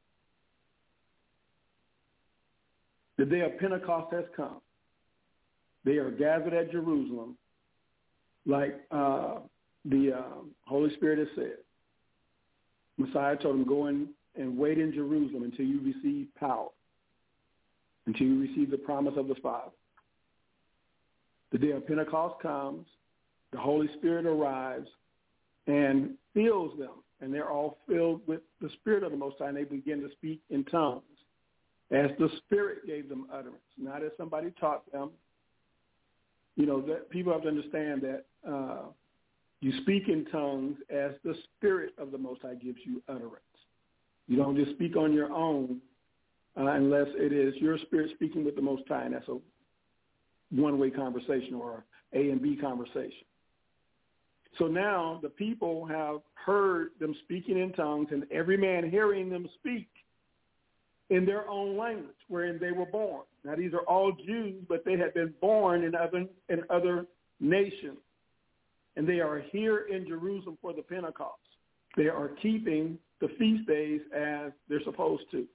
The day of Pentecost has come. They are gathered at Jerusalem, like the Holy Spirit has said. Messiah told them, go in and wait in Jerusalem until you receive power, until you receive the promise of the Father. The day of Pentecost comes, the Holy Spirit arrives and fills them, and they're all filled with the Spirit of the Most High, and they begin to speak in tongues as the Spirit gave them utterance, not as somebody taught them. You know, that people have to understand that you speak in tongues as the Spirit of the Most High gives you utterance. You don't just speak on your own unless it is your spirit speaking with the Most High, and that's a one-way conversation or A and B conversation. So now the people have heard them speaking in tongues, and every man hearing them speak in their own language wherein they were born. Now these are all Jews, but they had been born in other nations, and they are here in Jerusalem for the Pentecost. They are keeping the feast days as they're supposed to.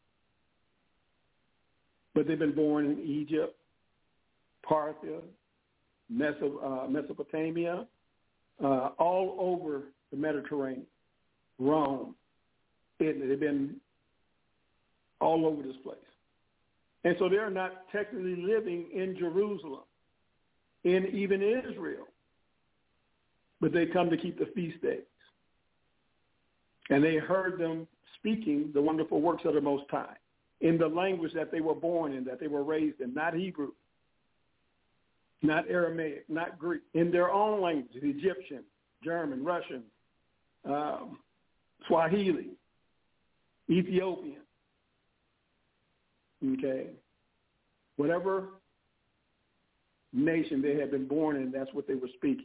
But they've been born in Egypt, Parthia, Mesopotamia, all over the Mediterranean, Rome, Italy. They've been all over this place. And so they're not technically living in Jerusalem, in even Israel, but they come to keep the feast days. And they heard them speaking the wonderful works of the Most High in the language that they were born in, that they were raised in, not Hebrew, not Aramaic, not Greek, in their own language, Egyptian, German, Russian, Swahili, Ethiopian, okay? Whatever nation they had been born in, that's what they were speaking.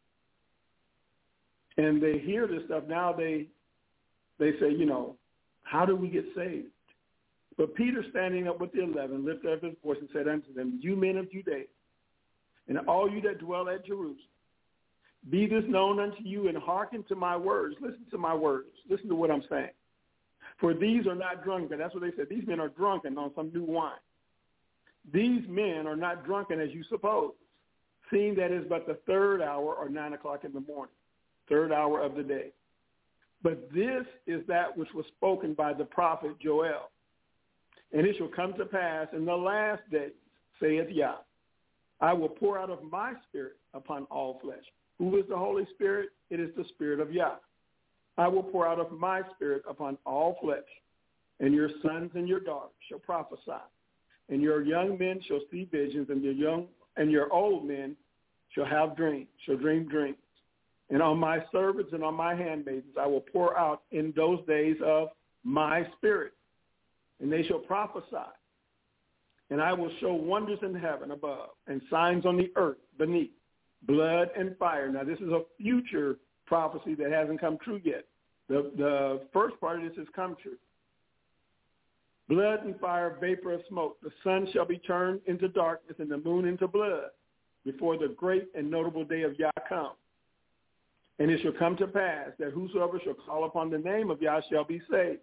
And they hear this stuff. Now they say, how do we get saved? But Peter, standing up with the 11, lifted up his voice and said unto them, you men of Judea, and all you that dwell at Jerusalem, be this known unto you, and hearken to my words. Listen to my words. Listen to what I'm saying. For these are not drunken. That's what they said. These men are drunken on some new wine. These men are not drunken as you suppose, seeing that is but the third hour or 9 o'clock in the morning, third hour of the day. But this is that which was spoken by the prophet Joel. And it shall come to pass in the last days, saith Yah, I will pour out of my spirit upon all flesh. Who is the Holy Spirit? It is the Spirit of Yah. I will pour out of my spirit upon all flesh, and your sons and your daughters shall prophesy, and your young men shall see visions, and your old men shall have dreams, shall dream dreams. And on my servants and on my handmaidens I will pour out in those days of my spirit, and they shall prophesy. And I will show wonders in heaven above and signs on the earth beneath, blood and fire. Now, this is a future prophecy that hasn't come true yet. The first part of this has come true. Blood and fire, vapor of smoke. The sun shall be turned into darkness and the moon into blood before the great and notable day of Yah come. And it shall come to pass that whosoever shall call upon the name of Yah shall be saved.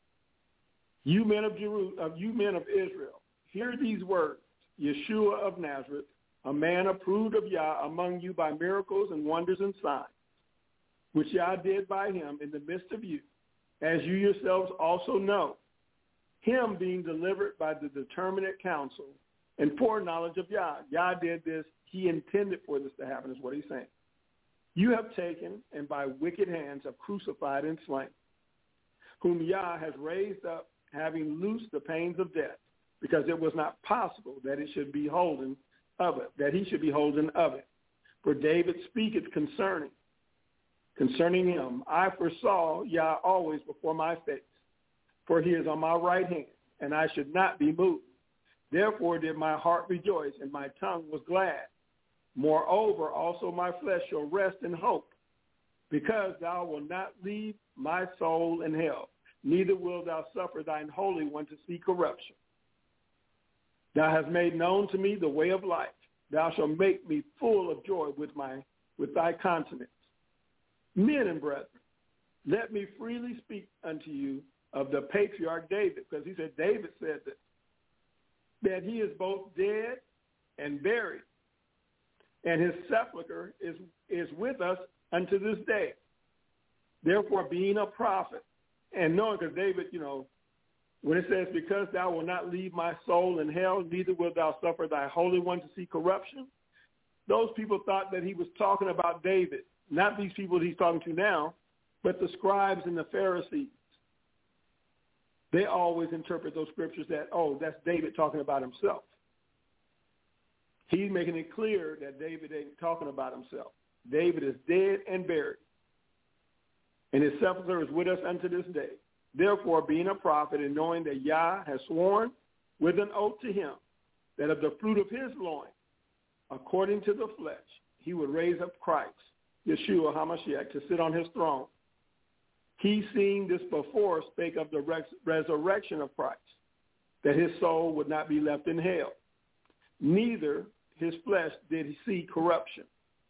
You men of Israel, hear these words. Yeshua of Nazareth, a man approved of Yah among you by miracles and wonders and signs, which Yah did by him in the midst of you, as you yourselves also know, him being delivered by the determinate counsel and foreknowledge of Yah. Yah did this. He intended for this to happen, is what he's saying. You have taken and by wicked hands have crucified and slain, whom Yah has raised up, having loosed the pains of death, because it was not possible that it should be holden of it, that he should be holden of it. For David speaketh concerning him, I foresaw Yah always before my face, for he is on my right hand, and I should not be moved. Therefore did my heart rejoice, and my tongue was glad. Moreover, also my flesh shall rest in hope, because thou wilt not leave my soul in hell, neither wilt thou suffer thine Holy One to see corruption. Thou hast made known to me the way of life. Thou shalt make me full of joy with thy countenance. Men and brethren, let me freely speak unto you of the patriarch David, because he said, David said this, that he is both dead and buried, and his sepulchre is with us unto this day. Therefore, being a prophet, and knowing, because David, when it says, because thou wilt not leave my soul in hell, neither wilt thou suffer thy Holy One to see corruption, those people thought that he was talking about David, not these people he's talking to now, but the scribes and the Pharisees. They always interpret those scriptures that, that's David talking about himself. He's making it clear that David ain't talking about himself. David is dead and buried, and his sepulchre is with us unto this day. Therefore, being a prophet and knowing that Yah has sworn with an oath to him that of the fruit of his loins, according to the flesh, he would raise up Christ, Yeshua HaMashiach, to sit on his throne. He, seeing this before, spake of the resurrection of Christ, that his soul would not be left in hell, neither his flesh did he see corruption.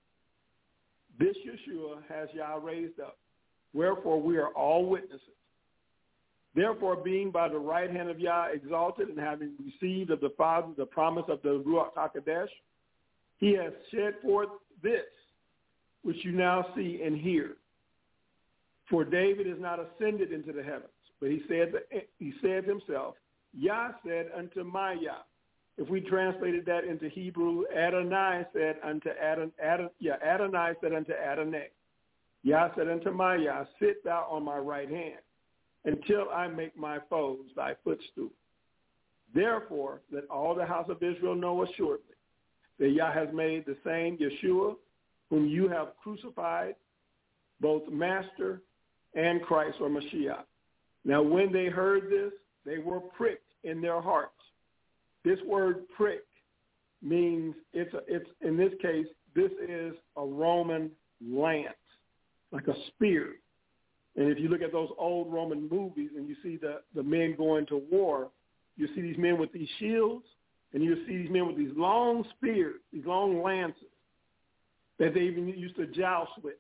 This Yeshua has Yah raised up, wherefore we are all witnesses. Therefore, being by the right hand of Yah exalted, and having received of the Father the promise of the Ruach HaKodesh, he has shed forth this, which you now see and hear. For David is not ascended into the heavens, but he said himself, Yah said unto my Yah. If we translated that into Hebrew, Adonai said unto Adonai said unto Adonai. Yah said unto my Yah, sit thou on my right hand, until I make my foes thy footstool. Therefore, let all the house of Israel know assuredly that Yah has made the same Yeshua, whom you have crucified, both Master and Christ, or Mashiach. Now, when they heard this, they were pricked in their hearts. This word prick means it's in this case, this is a Roman lance, like a spear. And if you look at those old Roman movies and you see the men going to war, you see these men with these shields, and you see these men with these long spears, these long lances that they even used to joust with.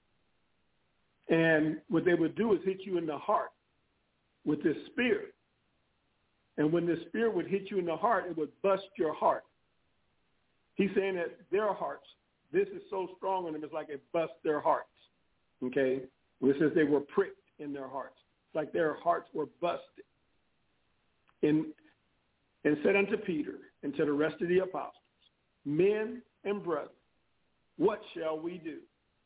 And what they would do is hit you in the heart with this spear. And when this spear would hit you in the heart, it would bust your heart. He's saying that their hearts, this is so strong in them, it's like it busts their hearts. Okay? It says they were pricked in their hearts. It's like their hearts were busted. And said unto Peter and to the rest of the apostles, men and brothers, what shall we do?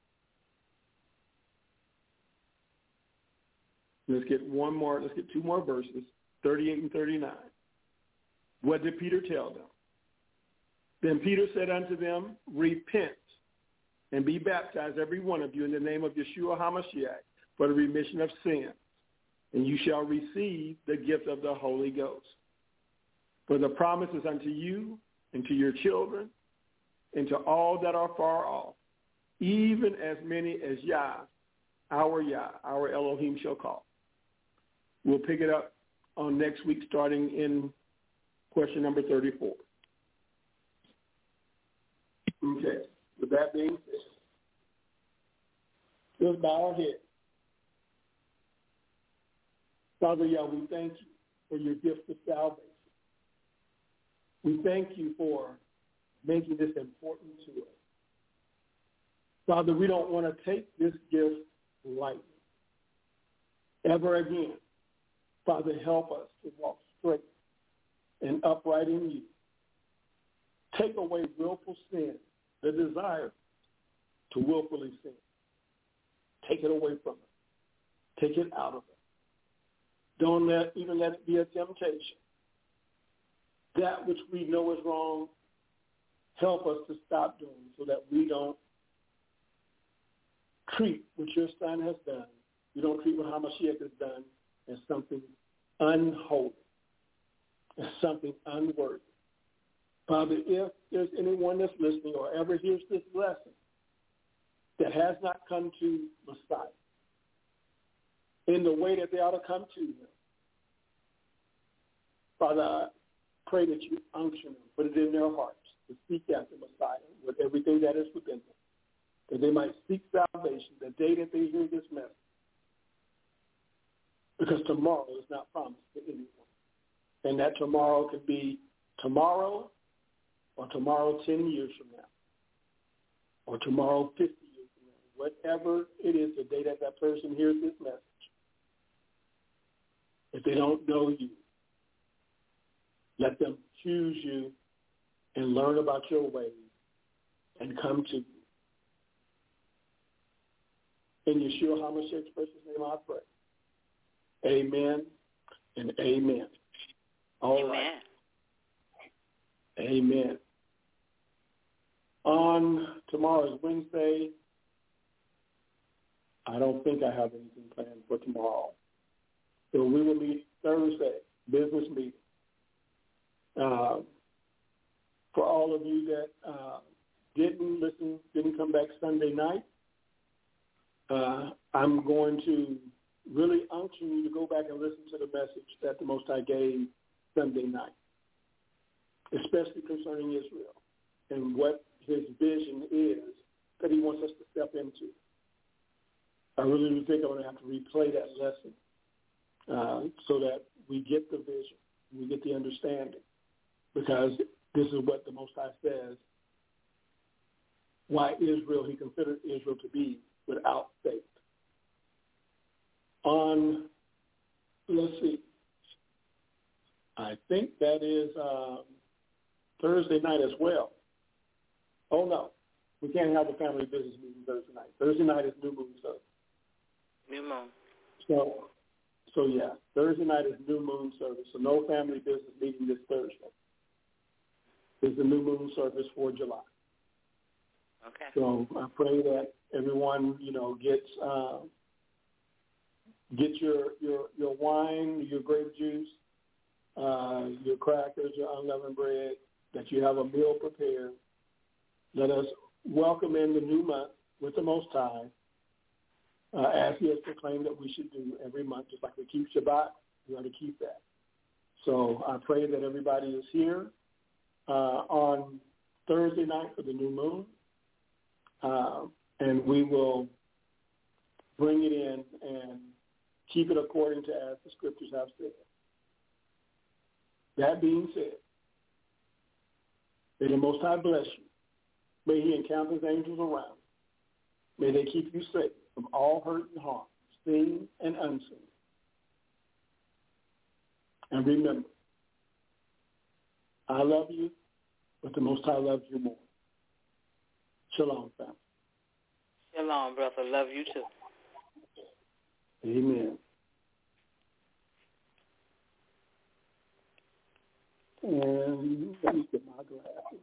Let's get two more verses, 38 and 39. What did Peter tell them? Then Peter said unto them, repent and be baptized, every one of you, in the name of Yeshua HaMashiach, for the remission of sins, and you shall receive the gift of the Holy Ghost. For the promise is unto you and to your children and to all that are far off, even as many as Yah, our Elohim shall call. We'll pick it up on next week, starting in question number 34. Okay. With that being said, let's bow our head. Father Yah, we thank you for your gift of salvation. We thank you for making this important to us. Father, we don't want to take this gift lightly ever again. Father, help us to walk straight and upright in you. Take away willful sin, the desire to willfully sin. Take it away from us. Take it out of us. Don't even let it be a temptation. That which we know is wrong, help us to stop doing so that we don't treat what your Son has done, we don't treat what HaMashiach has done as something unholy, as something unworthy. Father, if there's anyone that's listening or ever hears this lesson that has not come to Messiah in the way that they ought to come to him, Father, I pray that you unction them, put it in their hearts to seek after Messiah with everything that is within them, that they might seek salvation the day that they hear this message. Because tomorrow is not promised to anyone. And that tomorrow could be tomorrow or tomorrow 10 years from now or tomorrow 50 years from now. Whatever it is, the day that that person hears this message, if they don't know you, let them choose you and learn about your ways and come to you. In Yeshua HaMashiach's precious name I pray. Amen and amen. All right. Amen. On tomorrow's Wednesday, I don't think I have anything planned for tomorrow. So we will meet Thursday, business meeting. For all of you that didn't come back Sunday night, I'm going to really unction you to go back and listen to the message that the Most High gave Sunday night, especially concerning Israel and what his vision is that he wants us to step into. I really do think I'm going to have to replay that lesson so that we get the vision, we get the understanding, because this is what the Most High says, why Israel, he considered Israel to be without faith. On, let's see, I think that is Thursday night as well. Oh, no, we can't have a family business meeting Thursday night. Thursday night is New Moon service. New Moon. So yeah, Thursday night is New Moon service, so no family business meeting this Thursday. Is the New Moon service for July. Okay. So I pray that everyone, gets your wine, your grape juice, your crackers, your unleavened bread, that you have a meal prepared. Let us welcome in the new month with the Most High, as he has proclaimed that we should do every month, just like we keep Shabbat, we ought to keep that. So I pray that everybody is here on Thursday night for the new moon, and we will bring it in and keep it according to as the scriptures have said. That being said, may the Most High bless you. May he encamp his angels around. May they keep you safe from all hurt and harm, seen and unseen. And remember, I love you, but the Most High loves you more. Shalom, family. Shalom, brother. Love you too. Amen. And let me get my glasses.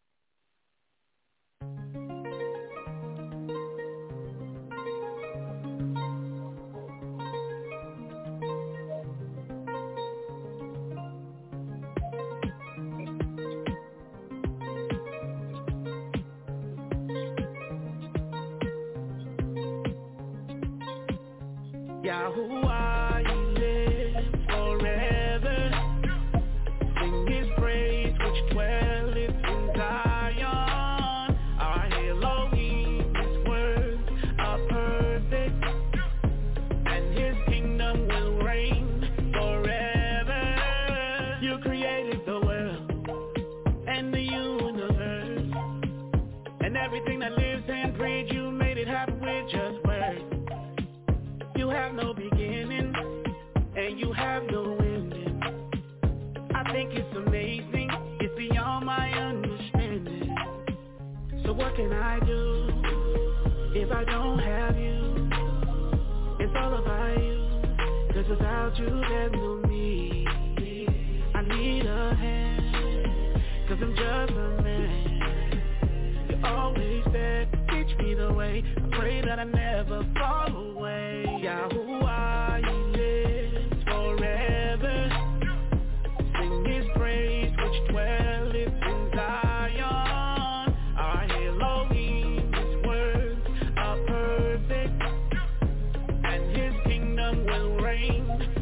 Yahuwah, you live forever. Sing his praise which dwelleth in Zion. Our Elohim, his words are perfect, and his kingdom will reign forever. You created the world and the universe, and everything that lives and breathes. You made it happen with just words. You have no beginning, and you have no ending. I think it's amazing, it's beyond my understanding. So what can I do if I don't have you? It's all about you, 'cause without you there's no me. I need a hand, 'cause I'm just a man. You're always there to teach me the way. I pray that I never fall away. Yahuwah, he lives forever. Sing his praise which dwelleth in Zion. Our Elohim, his words are perfect, and his kingdom will reign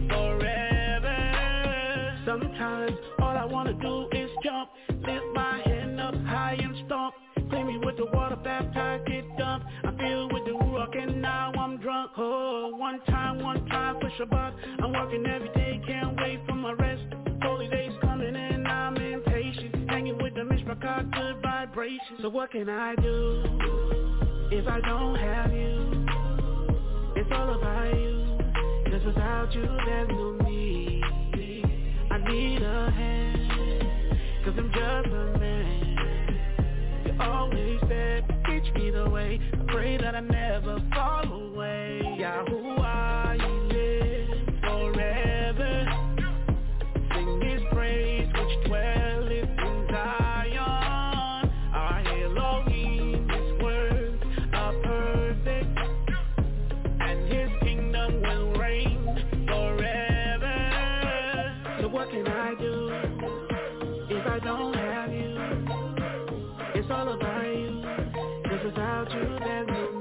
forever. Sometimes all I want to do is jump, lift my hand up high and stomp. Clean me with the water, baptize, get dumped. I feel with the Ruach and now I'm drunk. Oh, one time for Shabbat. I'm working every day, can't wait for my rest. Holy days coming and I'm impatient. Hanging with the Mishpachah, good vibrations. So what can I do if I don't have you? It's all about you, 'cause without you there's no me. I need a hand, 'cause I'm just a man. Always there to teach me the way. I pray that I never fall away. Yahuwah, he lives forever. Sing his praise which dwelleth in Zion. Our Elohim, his words are perfect, all about you. 'Cause without you, there's no